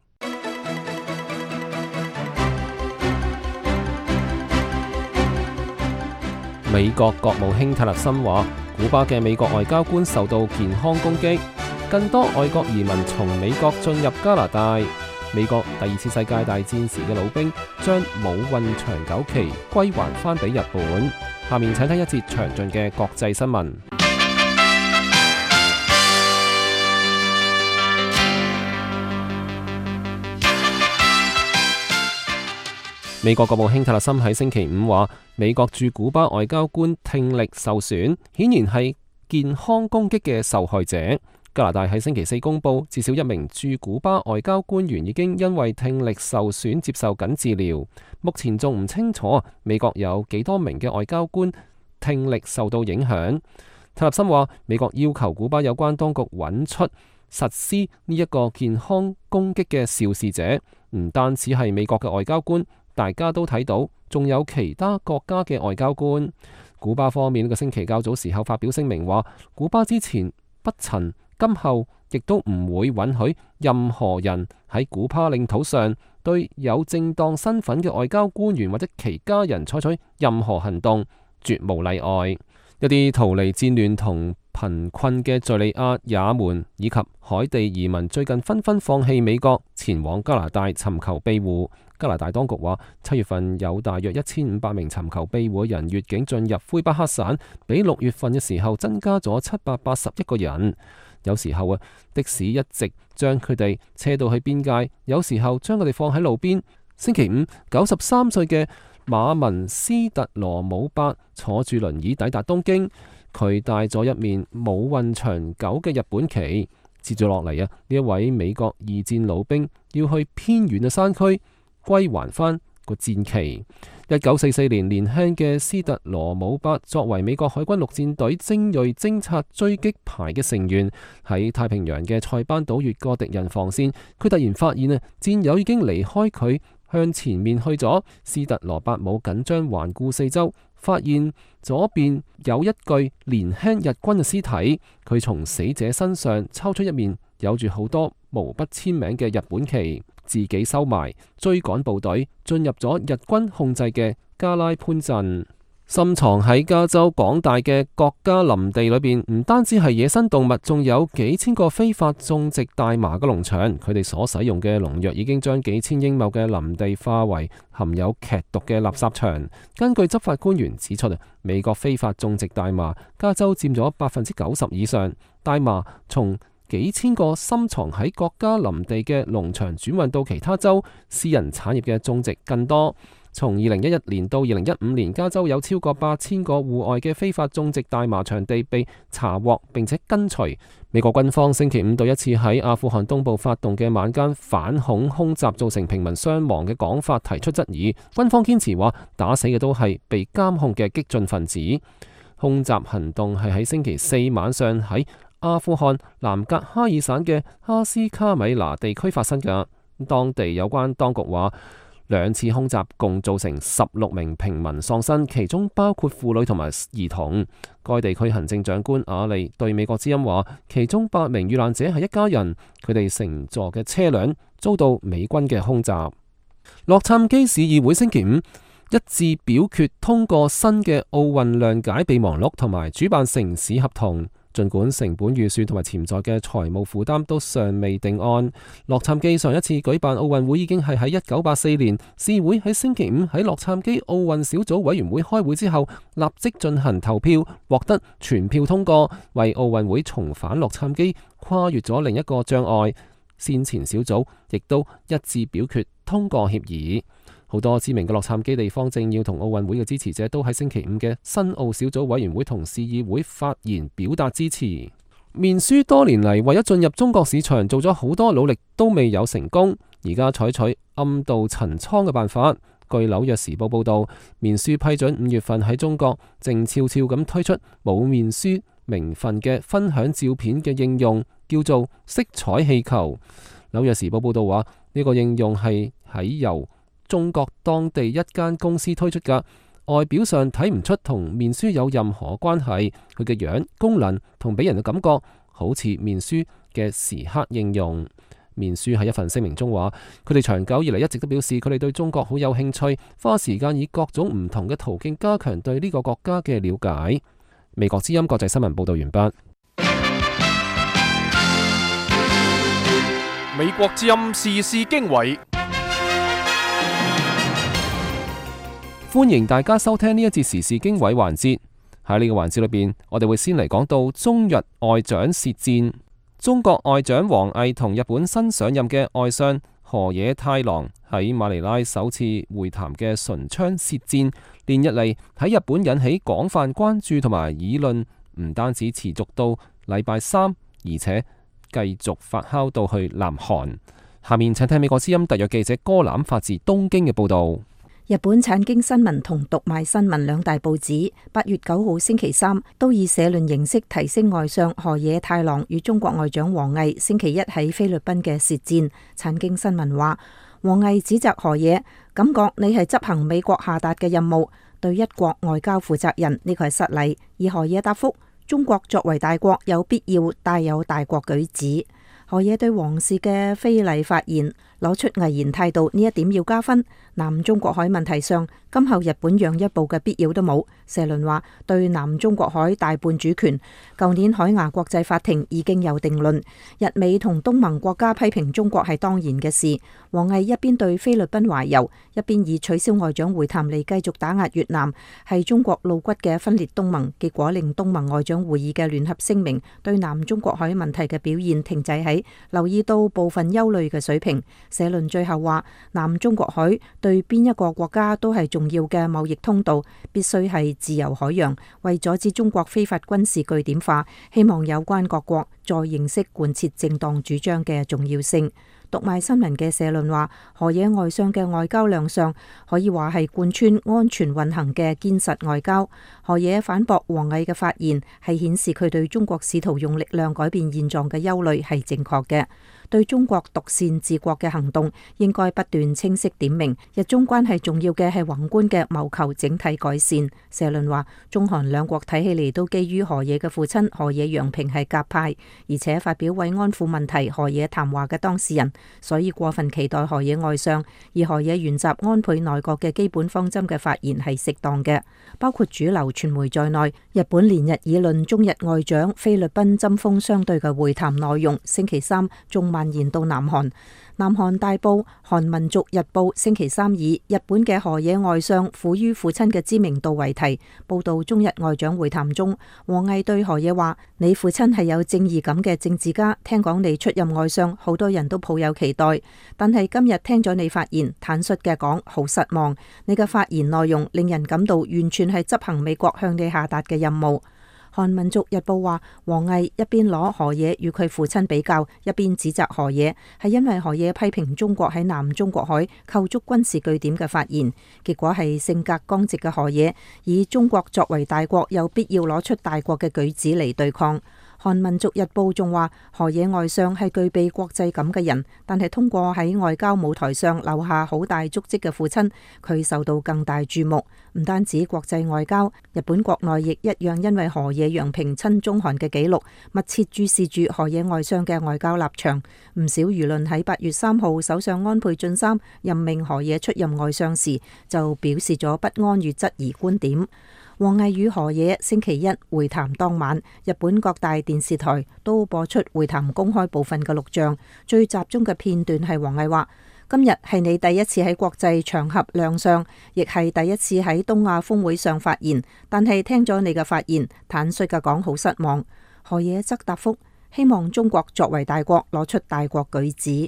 美國國務卿泰勒森話，古巴嘅美國外交官受到健康攻擊。更多外國移民從美國進入加拿大。美國第二次世界大戰時嘅老兵將冇運長久期歸還翻俾日本。下面請睇一節詳盡嘅國際新聞。美國國務卿泰勒森喺星期五話，美國駐古巴外交官聽力受損，顯然係健康攻擊嘅受害者。加拿大喺星期四公布，至少一名駐古巴外交官員已經因為聽力受損接受緊治療。目前仲唔清楚美國有幾多名嘅外交官聽力受到影響。泰勒森話，美國要求古巴有關當局揾出實施呢一個健康攻擊嘅肇事者，唔單止係美國嘅外交官，大家都睇到，仲有其他國家嘅外交官。古巴方面呢個星期較早時候發表聲明話，古巴之前不曾，今後亦都唔會允許任何人喺古巴領土上對有正當身份嘅外交官員或者其家人採取任何行動，絕無例外。一啲逃離戰亂同貧困嘅敘利亞、也門以及海地移民最近紛紛放棄美國，前往加拿大尋求庇護。加拿大當局話，七月份有大約一千五百名尋求庇護嘅人越境進入魁北克省，比六月份嘅時候增加咗七百八十一個人。有時候啊，的士一直將佢哋車到去邊界，有時候將佢哋放喺路邊。星期五，九十三歲嘅馬文斯特羅姆伯坐住輪椅抵達東京，佢帶咗一面冇運長久嘅日本旗。接住落嚟啊，呢一位美國二戰老兵要去偏遠嘅山區歸還翻個戰旗。一九四四年，年輕嘅斯特羅姆伯作為美國海軍陸戰隊精銳偵察追擊排嘅成員，喺太平洋嘅塞班島越過敵人防線，佢突然發現啊，戰友已經離開佢，向前面去咗。斯特羅伯姆緊張環顧四周，發現左邊有一具年輕日軍嘅屍體，佢從死者身上抽出一面有住好多毛筆簽名嘅日本旗，自己收埋，追趕部隊進入咗日軍控制嘅加拉潘鎮。深藏喺加州廣大嘅國家林地裏邊，唔單止係野生動物，仲有幾千個非法種植大麻嘅農場。佢哋所使用嘅農藥已經將幾千英畝嘅林地化為含有劇毒嘅垃圾場。根據執法官員指出，美國非法種植大麻，加州佔咗百分之九十以上。大麻從幾千個深藏喺國家林地嘅農場轉運到其他州，私人產業嘅種植更多。從二零一一年到二零一五年，加州有超過八千個戶外嘅非法種植大麻場地被查獲並且根除。美國軍方星期五對一次喺阿富汗東部發動嘅晚間反恐空襲造成平民傷亡嘅講法提出質疑。軍方堅持話打死嘅都係被監控嘅激進分子。空襲行動係喺星期四晚上喺阿富汗南格哈爾省嘅哈斯卡米拿地區發生嘅。當地有關當局話，兩次空襲共造成十六名平民喪生，其中包括婦女同埋兒童。該地區行政長官阿利對美國之音話，其中八名遇難者係一家人，佢哋乘坐嘅車輛遭到美軍嘅空襲。洛杉磯市議會星期五一致表決通過新嘅奧運諒解備忘錄同埋主辦城市合同。儘管成本預算同埋潛在嘅財務負擔都尚未定案，洛杉磯上一次舉辦奧運會已經係喺一九八四年。市會喺星期五喺洛杉磯奧運小組委員會開會之後，立即進行投票，獲得全票通過，為奧運會重返洛杉磯跨越咗另一個障礙。先前小組亦都一致表決通過協議。好多知名嘅洛杉磯地方政要同奧運會嘅支持者都喺星期五嘅申奧小組委員會同市議會發言表達支持。面書多年嚟為咗進入中國市場做咗好多努力都未有成功，而家採取暗度陳倉嘅辦法。據紐約時報報道，面書批准五月份喺中國靜悄悄咁推出冇面書名分嘅分享照片嘅應用，叫做色彩氣球。紐約時報報道話，呢個應用係喺由中國當地一間公司推出㗎，外表上睇唔出同面書有任何關係，佢嘅樣、功能同俾人嘅感覺好似面書嘅時刻應用。面書喺一份聲明中話，佢哋長久以嚟一直都表示佢哋對中國好有興趣，花時間以各種唔同嘅途徑加強對呢個國家嘅了解。美國之音國際新聞報道完畢。 美國之音時事經緯， 歡迎大家收聽呢一節時事經緯環節。喺呢個環節裏邊，我哋會先嚟講到中日外長舌戰。中國外長王毅同日本新上任嘅外相河野太郎喺馬尼拉首次會談嘅唇槍舌戰，連日嚟喺日本引起廣泛關注同埋議論，唔單止持續到禮拜三，而且繼續發酵到去南韓。下面請聽美國之音特約記者哥欖發自東京嘅報道。 日本產經新聞同讀賣新聞兩大報紙八月九號星期三都以社論形式提升外相河野太郎與中國外長王毅星期一喺菲律賓嘅舌戰。產經新聞話，王毅指責河野，感覺你係執行美國下達嘅任務，對一國外交負責任，呢個係失禮。而河野答覆，中國作為大國，有必要帶有大國舉止。河野對王氏嘅非禮發言攞出毅然態度，呢一點要加分。南中國海問題上，今後日本讓一步嘅必要都冇。社論話，對南中國海大半主權，舊年海牙國際法庭已經有定論。日美同東盟國家批評中國係當然嘅事。王毅一邊對菲律賓懷柔，一邊以取消外長會談嚟繼續打壓越南，係中國露骨嘅分裂東盟，結果令東盟外長會議嘅聯合聲明對南中國海問題嘅表現停滯喺留意到部分憂慮嘅水平。社論最後話，南中國海對邊一個國家都係重要嘅貿易通道，必須係自由海洋。為阻止中國非法軍事據點化，希望有關各國再認識貫徹正當主張嘅重要性。讀賣新聞嘅社論話，河野外相嘅外交亮相可以話係貫穿安全運行嘅堅實外交。河野反駁王毅嘅發言，係顯示佢對中國試圖用力量改變現狀嘅憂慮係正確嘅。對中國獨善治國嘅行動應該不斷清晰點明，日中關係重要嘅係宏觀嘅謀求整體改善。社論話，中韓兩國睇起嚟都基於河野嘅父親河野洋平係鴿派，而且發表慰安婦問題河野談話嘅當事人，所以過分期待河野外相，而河野沿襲安倍內閣嘅基本方針嘅發言係適當嘅。包括主流傳媒在內，日本連日議論中日外長菲律賓針鋒相對嘅會談內容，星期三仲蔓延到南韓。南韓大報《韓民族日報》星期三以日本嘅河野外相苦於父親嘅知名度為題，報道中日外長會談中，王毅對河野話：你父親係有正義感嘅政治家，聽講你出任外相，好多人都抱有期待，但係今日聽咗你發言，坦率嘅講，好失望。你嘅發言內容令人感到完全係執行美國向你下達嘅任務。韓民族日報話，王毅一邊攞河野與佢父親比較，一邊指責河野，係因為河野批評中國喺南中國海構築軍事據點嘅發言，結果係性格剛直嘅河野以中國作為大國有必要攞出大國嘅舉止嚟對抗。韓民族日報仲話，河野外相係具備國際感嘅人，但係通過喺外交舞台上留下好大足跡嘅父親，佢受到更大注目。唔單止國際外交，日本國內亦一樣因為河野洋平親中韓嘅紀錄，密切注視住河野外相嘅外交立場。唔少輿論喺八月三號首相安倍晉三任命河野出任外相時，就表示咗不安與質疑觀點。王毅與河野星期一會談當晚，日本各大電視台都播出會談公開部分嘅錄像，最集中嘅片段係王毅話：今日係你第一次喺國際場合亮相，亦係第一次喺東亞峰會上發言，但係聽咗你嘅發言，坦率嘅講好失望。河野則答覆：希望中國作為大國攞出大國舉止。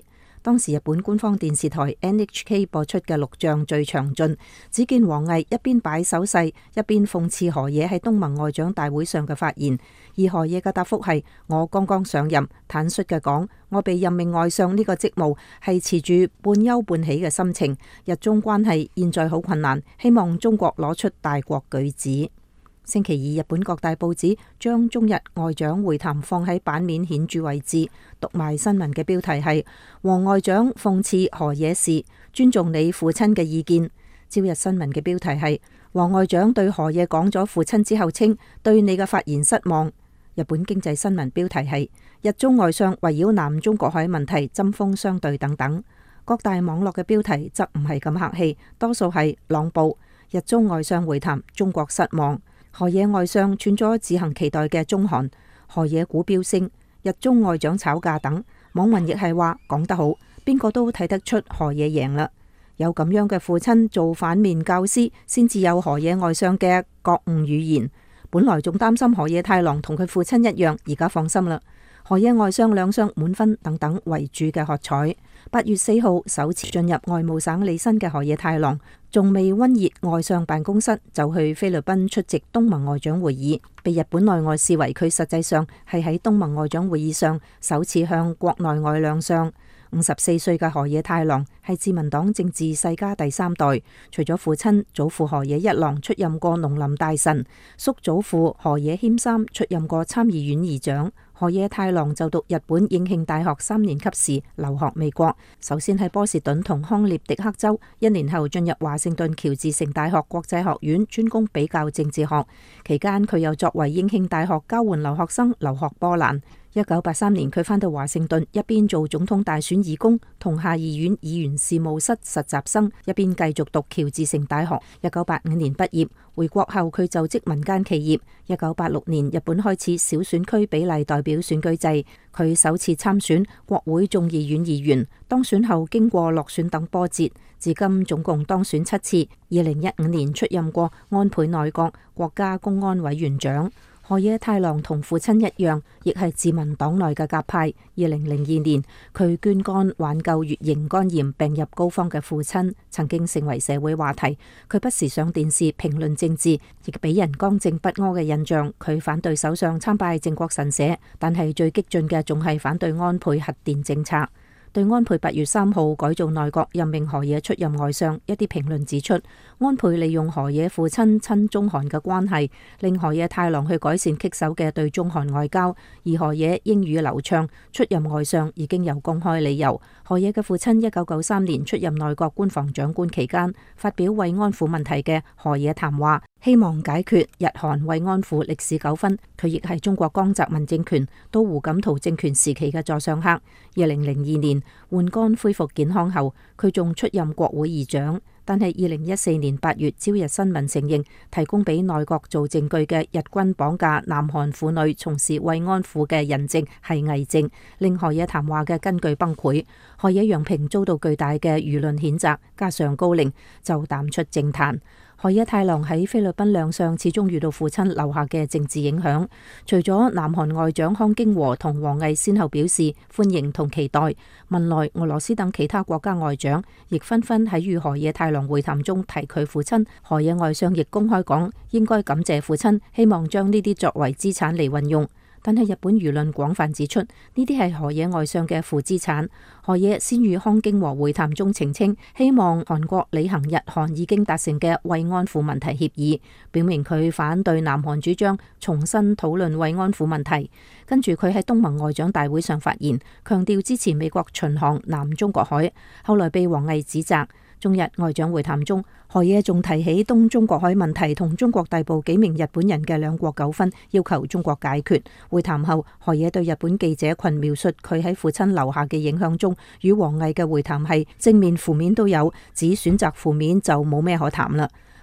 當時日本官方電視台 N H K 播出嘅錄像最詳盡，只見王毅一邊擺手勢，一邊諷刺河野喺東盟外長大會上嘅發言。而河野嘅答覆係：我剛剛上任，坦率嘅講，我被任命外相呢個職務係持住半憂半喜嘅心情。日中關係現在好困難，希望中國攞出大國舉止。星期二，日本各大報紙將中日外長會談放喺版面顯著位置，讀賣新聞嘅標題係：王外長諷刺河野氏，尊重你父親嘅意見。朝日新聞嘅標題係：王外長對河野講咗父親之後稱，對你嘅發言失望。日本經濟新聞標題係：日中外相圍繞南中國海問題針鋒相對等等。各大網絡嘅標題則唔係咁客氣，多數係朗報：日中外相會談，中國失望。河野外相串咗自行期待嘅中韓，河野股飆升，日中外長吵架等。網民亦係話講得好，邊個都睇得出河野贏啦。有咁樣嘅父親做反面教師，先至有河野外相嘅覺悟語言。本來仲擔心河野太郎同佢父親一樣，而家放心啦。河野外相兩相滿分等等為主嘅喝彩。八月四號首次進入外務省履新嘅河野太郎，仲未溫熱外相辦公室，就去菲律賓出席東盟外長會議，被日本內外視為佢實際上係喺東盟外長會議上首次向國內外亮相。五十四歲嘅河野太郎係自民黨政治世家第三代，除咗父親，祖父河野一郎出任過農林大臣，叔祖父河野謙三出任過參議院議長。河野太郎就讀日本應慶大學三年級時留學美國，首先喺波士頓同康涅狄克州，一年後進入華盛頓喬治城大學國際學院專攻比較政治學，期間佢又作為應慶大學交換留學生留學波蘭。一九八三年佢返到華盛頓，一邊做總統大選義工同下議院議員事務室實習生，一邊繼續讀喬治城大學。一九八五年畢業，回國後佢就職民間企業。一九八六年日本開始小選區比例代表選舉制，佢首次參選國會眾議院議員，當選後經過落選等波折，至今總共當選七次。二零一五年出任過安倍內閣國家公安委員長。河野太郎同父親一樣，亦係自民黨內嘅鴿派。二零零二年，佢捐肝挽救乙型肝炎病入膏肓嘅父親，曾經成為社會話題。佢不時上電視評論政治，亦俾人剛正不阿嘅印象。佢反對首相參拜靖國神社，但係最激進嘅仲係反對安倍核電政策。對安倍八月三號改造內閣任命河野出任外相，一啲評論指出，安倍利用河野父親親中韓嘅關係，令河野太郎去改善棘手嘅對中韓外交，而河野英語流暢，出任外相已經有公開理由。河野嘅父親一九九三年出任內閣官房長官期間，發表慰安婦問題嘅河野談話，希望解決日韓慰安婦歷史糾紛。佢亦係中國江澤民政權到胡錦濤政權時期嘅座上客。二零零二年換肝恢復健康後，佢仲出任國會議長。但係二零一四年八月，朝日新聞承認提供俾內閣做證據嘅日軍綁架南韓婦女從事慰安婦嘅人證係偽證，令河野談話嘅根據崩潰。河野洋平遭到巨大嘅輿論譴責，加上高齡就淡出政壇。河野太郎喺菲律賓亮相，始終遇到父親留下嘅政治影響。除咗南韓外長康京和同王毅先後表示歡迎同期待，文萊、俄羅斯等其他國家外長亦紛紛喺與河野太郎會談中提佢父親。河野外相亦公開講應該感謝父親，希望將呢啲作為資產嚟運用。但係日本輿論廣泛指出，呢啲係河野外相嘅負資產。河野先與康京和會談中澄清，希望韓國履行日韓已經達成嘅慰安婦問題協議，表明佢反對南韓主張重新討論慰安婦問題。跟住佢喺東盟外長大會上發言，強調支持美國巡航南中國海，後來被王毅指責。中日外長會談中，河野仲提起東中國海問題同中國逮捕幾名日本人嘅兩國糾紛，要求中國解決。會談後，河野對日本記者群描述佢喺父親留下嘅影響中，與王毅嘅會談係正面負面都有，只選擇負面就冇咩可談啦。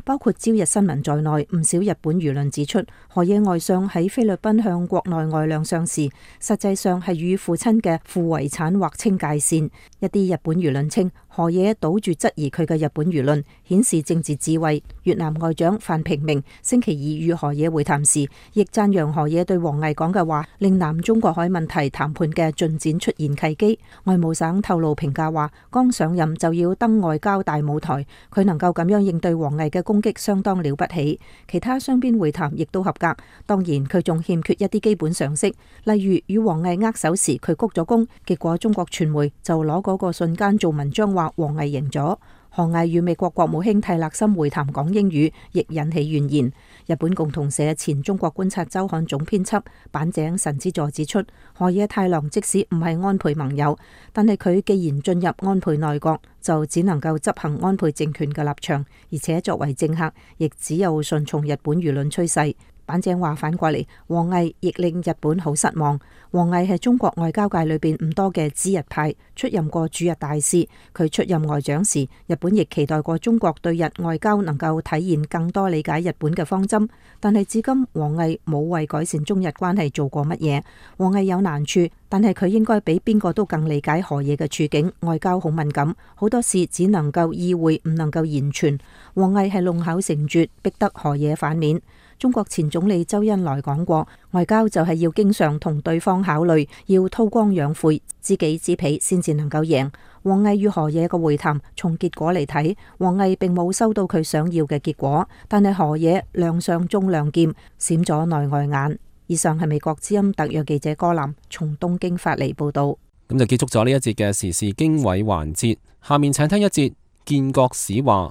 包括朝日新聞在內，唔少日本輿論指出，河野外相喺菲律賓向國內外亮相時，實際上係與父親嘅負遺產劃清界線。一啲日本輿論稱，河野倒住質疑佢嘅日本輿論，顯示政治智慧。越南外長范平明星期二與河野會談時，亦讚揚河野對王毅講嘅話，令南中國海問題談判嘅進展出現契機。外務省透露評價話，剛上任就要登外交大舞台，佢能夠咁樣應對王毅嘅攻擊，相當了不起。其他雙邊會談亦都合格，當然佢仲欠缺一啲基本常識，例如與王毅握手時佢鞠咗躬，結果中國傳媒就攞嗰個瞬間做文章話王毅贏咗。河毅與美國國務卿蒂勒森會談講英語，亦引起怨言。日本共同社前中國觀察週刊總編輯板井神之助指出，河野太郎即使唔係安倍盟友，但係佢既然進入安倍內閣，就只能夠執行安倍政權嘅立場，而且作為政客，亦只有順從日本輿論趨勢。板井話反過嚟，王毅亦令日本好失望。王毅係中國外交界裏邊唔多嘅知日派，出任過駐日大使。佢出任外長時，日本亦期待過中國對日外交能夠體現更多理解日本嘅方針。但係至今，王毅冇為改善中日關係做過乜嘢。王毅有難處，但係佢應該比邊個都更理解河野嘅處境。外交好敏感，好多事只能夠意會，唔能夠言傳。王毅係弄巧成拙，逼得河野反面。中國前總理周恩來講過，外交就係要經常同對方考慮，要韜光養晦，知己知彼，先至能夠贏。王毅與河野嘅會談，從結果嚟睇，王毅並冇收到佢想要嘅結果，但係河野亮相中亮劍，閃咗內外眼。以上係美國之音特約記者柯林從東京發嚟報道。 咁就結束咗呢一節嘅時事經緯環節，下面請聽一節建國史話。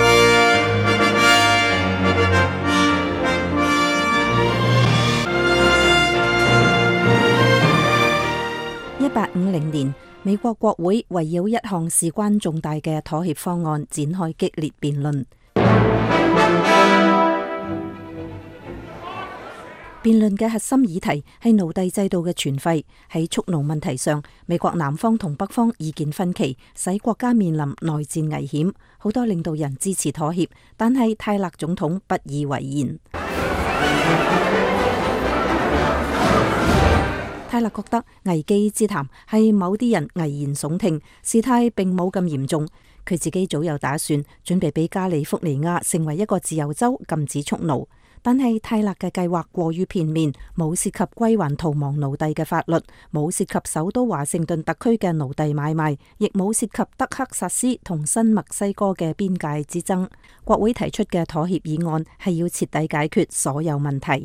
一八五零年，美國國會圍繞一項事關重大嘅妥協方案展開激烈辯論。辯論嘅核心議題係奴隸制度嘅存廢。喺蓄奴問題上，美國南方同北方意見分歧，使國家面臨內戰危險。好多領導人支持妥協，但係泰勒總統不以為然。泰勒覺得危機之談係某啲人危言聳聽，事態並冇咁嚴重。佢自己早有打算，準備俾加利福尼亞成為一個自由州，禁止蓄奴。但係泰勒嘅計劃過於片面，冇涉及歸還逃亡奴隸嘅法律，冇涉及首都華盛頓特區嘅奴隸買賣，亦冇涉及德克薩斯同新墨西哥嘅邊界之爭。國會提出嘅妥協議案係要徹底解決所有問題。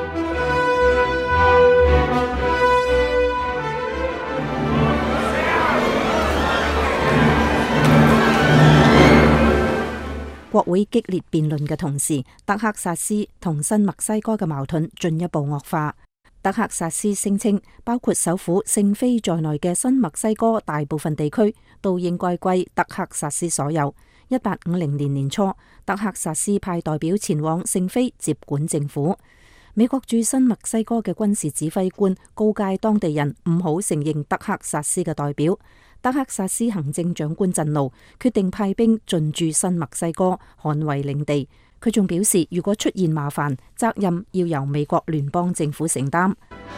國會激烈辯論嘅同時，德克薩斯同新墨西哥嘅矛盾進一步惡化。德克薩斯聲稱，包括首府聖菲在內嘅新墨西哥大部分地區都應該歸德克薩斯所有。一八五零年年初，德克薩斯派代表前往聖菲接管政府。美國駐新墨西哥嘅軍事指揮官告誡當地人唔好承認德克薩斯嘅代表。德克薩斯行政長官震怒，決定派兵進駐新墨西哥，捍衛領地。佢仲表示，如果出現麻煩，責任要由美國聯邦政府承擔。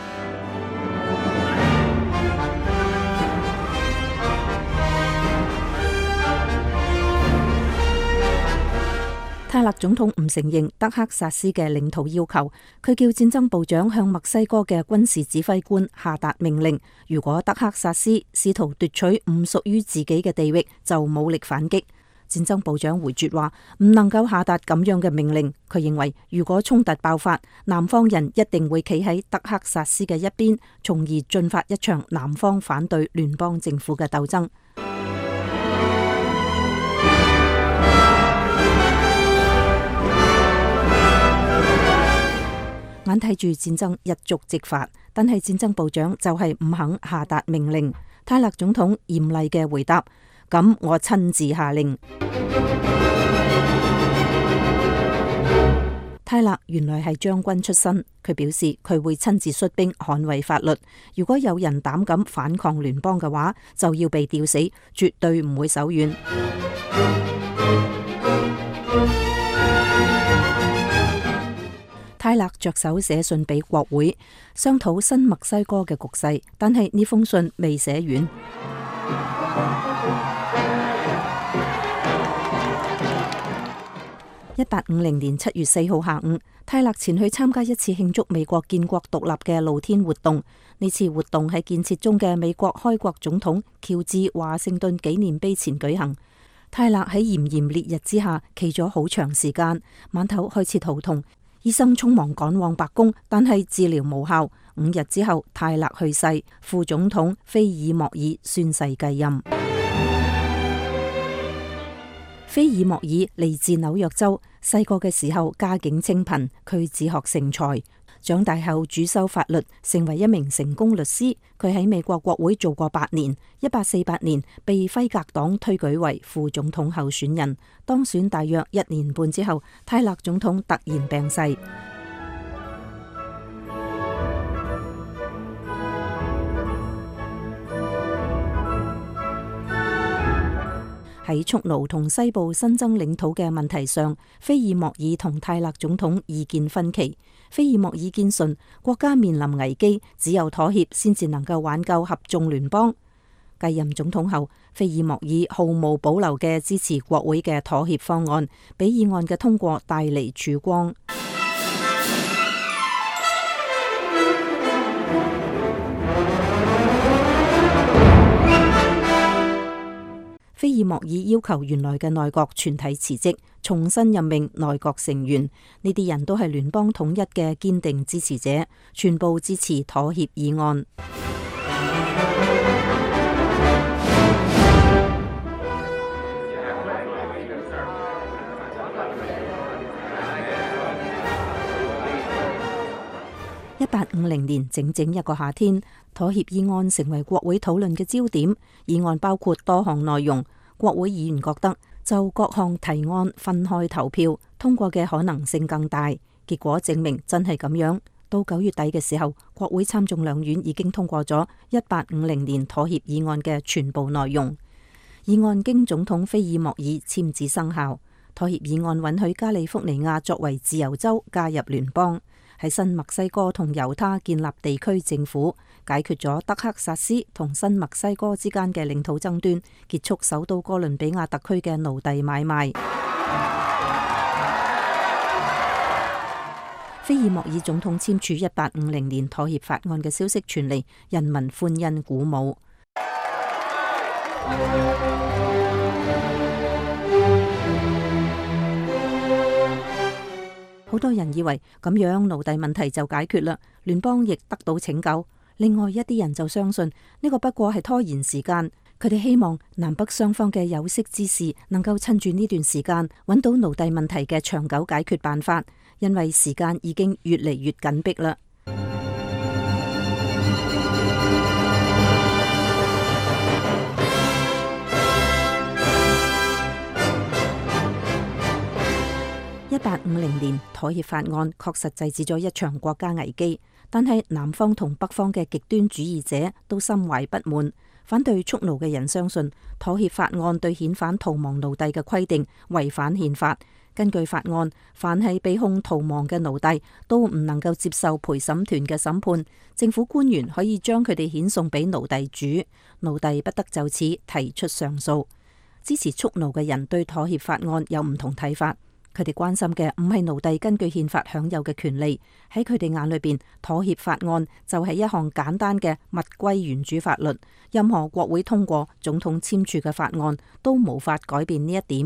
泰勒總統唔承認德克薩斯嘅領土要求，佢叫戰爭部長向墨西哥嘅軍事指揮官下達命令，如果德克薩斯試圖奪取唔屬於自己嘅地域，就武力反擊。戰爭部長回絕話唔能夠下達咁樣嘅命令。佢認為如果衝突爆發，南方人一定會企喺德克薩斯嘅一邊，從而進發一場南方反對聯邦政府嘅鬥爭。眼睇住戰爭一觸即發，但係戰爭部長就係唔肯下達命令。泰勒總統嚴厲嘅回答：咁我親自下令。泰勒原來係將軍出身，佢表示佢會親自率兵捍衛法律。如果有人膽敢反抗聯邦嘅話，就要被吊死，絕對唔會手軟。 泰勒着手寫信俾國會，商討新墨西哥嘅局勢，但係呢封信未寫完。一八五零年七月四號下午，泰勒前去參加一次慶祝美國建國獨立嘅露天活動。呢次活動喺建設中嘅美國開國總統喬治華盛頓紀念碑前舉行。泰勒喺炎炎烈日之下企咗好長時間，晚頭開始肚痛，醫生匆忙趕往白宮，但係治療無效。五日之後，泰勒去世，副總統菲爾莫爾宣誓繼任。菲爾莫爾嚟自紐約州，細個嘅時候家境清貧，佢自學成才。長大後主修法律，成為一名成功律師。佢喺美國國會做過八年，一八四八年被輝格黨推舉為副總統候選人。當選大約一年半之後，泰勒總統突然病逝。喺蓄奴同西部新增領土嘅問題上，菲爾莫爾同泰勒總統意見分歧。菲爾莫爾堅信國家面臨危機，只有妥協先至能夠挽救合眾聯邦。繼任總統後，菲爾莫爾毫無保留嘅支持國會嘅妥協方案，俾議案嘅通過帶嚟曙光。菲爾莫爾要求原來嘅內閣全體辭職，重新任命內閣成員。呢啲人都係聯邦統一嘅堅定支持者，全部支持妥協議案。一八五零年整整一個夏天，妥協議案成為國會討論嘅焦點。議案包括多項內容，國會議員覺得就各項提案分開投票，通過嘅可能性更大。結果證明真係咁樣。到九月底嘅時候，國會參眾兩院已經通過咗一八五零年妥協議案嘅全部內容。議案經總統菲爾莫爾簽字生效。妥協議案允許加利福尼亞作為自由州加入聯邦。喺新墨西哥同猶他建立地區政府，解決咗德克薩斯同新墨西哥之間嘅領土爭端，結束首都哥倫比亞特區嘅奴隸買賣。菲爾莫爾總統簽署一八五零年妥協法案嘅消息傳嚟，人民歡欣鼓舞。好多人以為咁樣奴隸問題就解決啦，聯邦亦得到拯救。另外一啲人就相信呢個不過係拖延時間，佢哋希望南北雙方嘅有識之士能夠趁住呢段時間揾到奴隸問題嘅長久解決辦法，因為時間已經越嚟越緊迫啦。一八五零年妥協法案確實制止咗一場國家危機，但係南方同北方嘅極端主義者都心懷不滿。反對蓄奴嘅人相信妥協法案對遣返逃亡奴隸嘅規定違反憲法。根據法案，凡係被控逃亡嘅奴隸都唔能夠接受陪審團嘅審判，政府官員可以將佢哋遣送俾奴隸主，奴隸不得就此提出上訴。支持蓄奴嘅人對妥協法案有唔同睇法。佢哋關心嘅唔係奴隸根據憲法享有嘅權利，喺佢哋眼裏邊，妥協法案就係一項簡單嘅物歸原主法律，任何國會通過、總統簽署嘅法案都無法改變呢一點。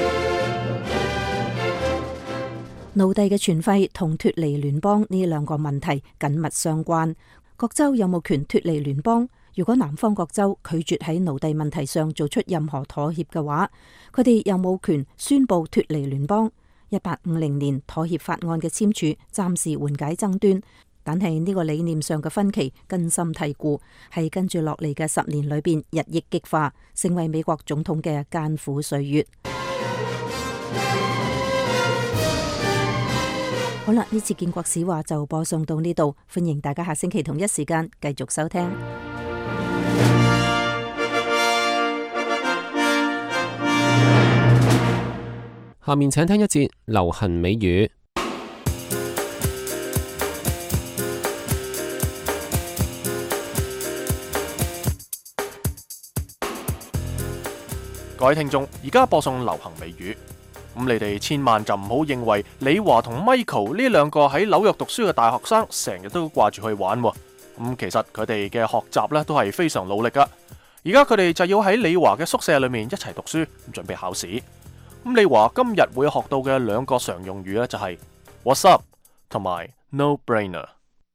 奴隸嘅存廢同脫離聯邦呢兩個問題緊密相關。各州有冇權脫離聯邦？如果南方各州拒絕喺奴隸問題上做出任何妥協嘅話，佢哋有冇權宣布脫離聯邦？一八五零年妥協法案嘅簽署暫時緩解爭端，但係呢個理念上嘅分歧根深蒂固，係跟住落嚟嘅十年裏邊日益激化，成為美國總統嘅艱苦歲月。好啦，呢次建國史話就播送到呢度，歡迎大家下星期同一時間繼續收聽。 下面請聽一節流行美語。 各位聽眾，而家播送流行美語，咁你哋千萬就唔好認為李華同 Michael 呢兩個喺紐約讀書嘅大學生成日都掛住去玩喎。咁其實佢哋嘅學習咧都係非常努力噶。而家佢哋就要喺李華嘅宿舍裏面一齊讀書，準備考試。咁李華今日會學到嘅兩個常用語咧就係 What's up 同埋 No brainer。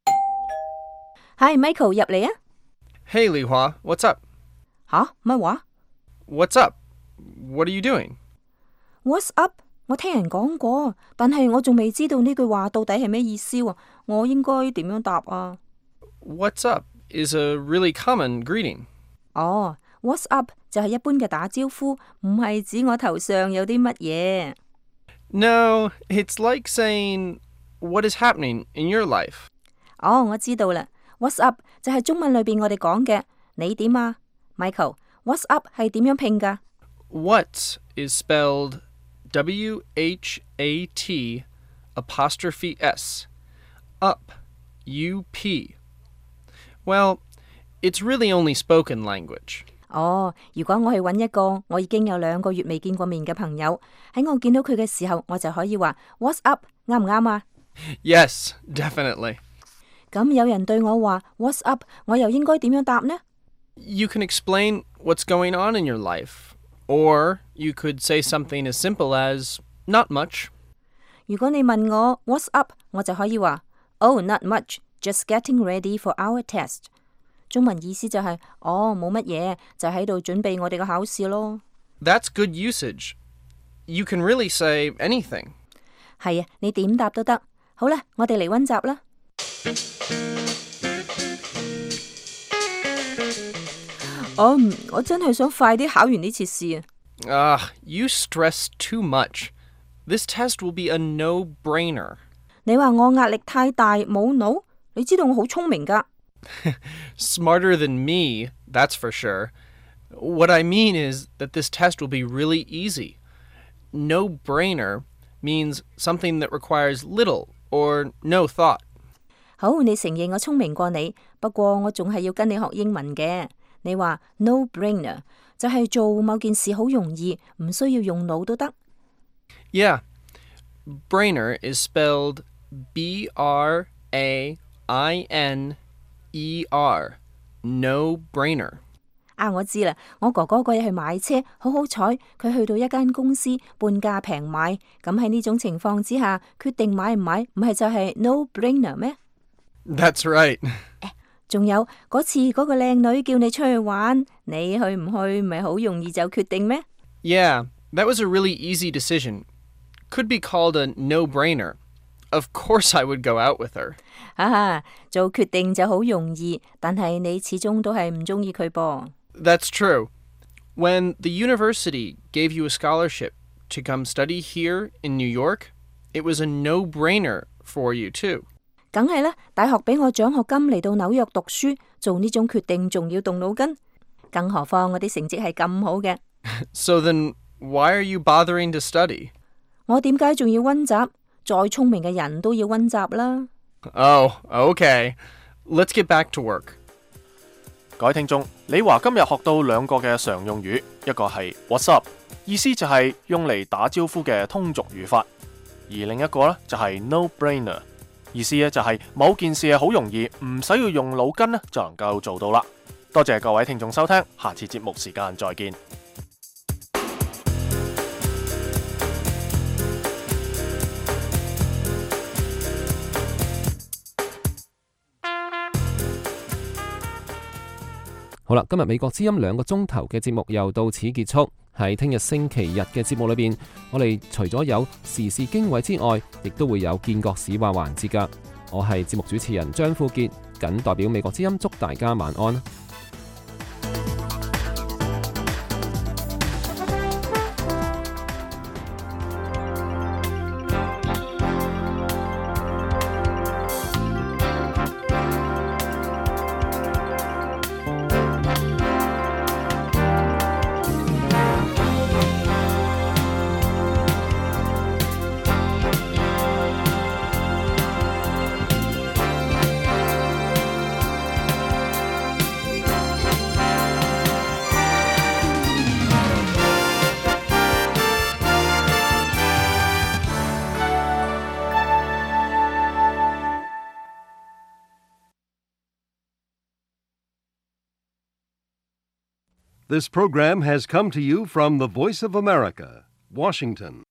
Hi Michael 入嚟啊 Hey Li Hua, what's up? 吓乜話 What's up? What are you doing? What's up? 我聽人講過，但係我仲未知道呢句話到底係咩意思喎。我應該點樣答啊？ What's up is a really common greeting. 哦 What's up 就係一般嘅打招呼，唔係指我頭上有啲乜嘢。 No, it's like saying, what is happening in your life? 哦，我知道啦。What's up 就係中文裏邊我哋講嘅你點啊 Michael What's up 係點樣拼㗎？ What is spelled W H A T apostrophe S. Up, U P. Well, it's really only spoken language. 哦，如果我去揾一個我已經有兩個月未見過面嘅朋友，喺我見到佢嘅時候，我就可以話 What's up 啱唔啱啊？ Yes, definitely. 咁有人對我話 What's up 我又應該點樣答呢？ You can explain what's going on in your life, or you could say something as simple as not much. 如果你問我 What's up 我就可以話 Oh, not much, just getting ready for our test. 中文意思就係、是、哦冇乜嘢，就喺度準備我哋嘅考試咯。 That's good usage. You can really say anything. 係啊，你點答都得。好啦，我哋嚟溫習啦。我唔，我真係想快啲考完呢次試啊。 Ah, you stress too much. This test will be a no-brainer. 你話我壓力太大，冇腦？你知道我好聰明㗎。 Smarter than me, that's for sure. What I mean is that this test will be really easy. No-brainer means something that requires little or no thought. 好，你承認我聰明過你，不過我仲係要跟你學英文嘅。你話 no-brainer 就係做某件事好容易，唔需要用腦都得。 Yeah. Brainer is spelled B R A I N E R. No-brainer. 啊，我知啦，我哥哥嗰日去買車，好好彩，佢去到一間公司半價平買。咁喺呢種情況之下，決定買唔買，唔係就係 no-brainer 咩？ That's right. 仲有嗰次嗰個靚女叫你出去玩，你去唔去唔係好容易就決定咩？ Yeah, that was a really easy decision. Could be called a no-brainer. Of course I would go out with her. 哈哈，做決定就好容易，但係你始終都係唔中意佢噃。 That's true. When the university gave you a scholarship to come study here in New York, it was a no-brainer for you too. 梗係啦，大學俾我獎學金嚟到紐約讀書，做呢種決定仲要動腦筋，更何況我啲成績係咁好嘅。 So then, why are you bothering to study? 我點解仲要溫習？再聰明嘅人都要溫習啦。 Oh, okay. Let's get back to work. 各位聽眾，李華今日學到兩個嘅常用語，一個係 What's up， 意思就係用嚟打招呼嘅通俗語法，而另一個呢就係 No-brainer。意思咧就係某件事係好容易，唔使要用腦筋咧就能夠做到啦。多謝各位聽眾收聽，下次節目時間再見。 好啦，今日美國之音兩個鐘頭嘅節目又到此結束。喺聽日星期日嘅節目裏邊，我哋除咗有時事經緯之外，亦都會有見國史話環節㗎。我係節目主持人張富傑，謹代表美國之音祝大家晚安。 This program has come to you from the Voice of America, Washington.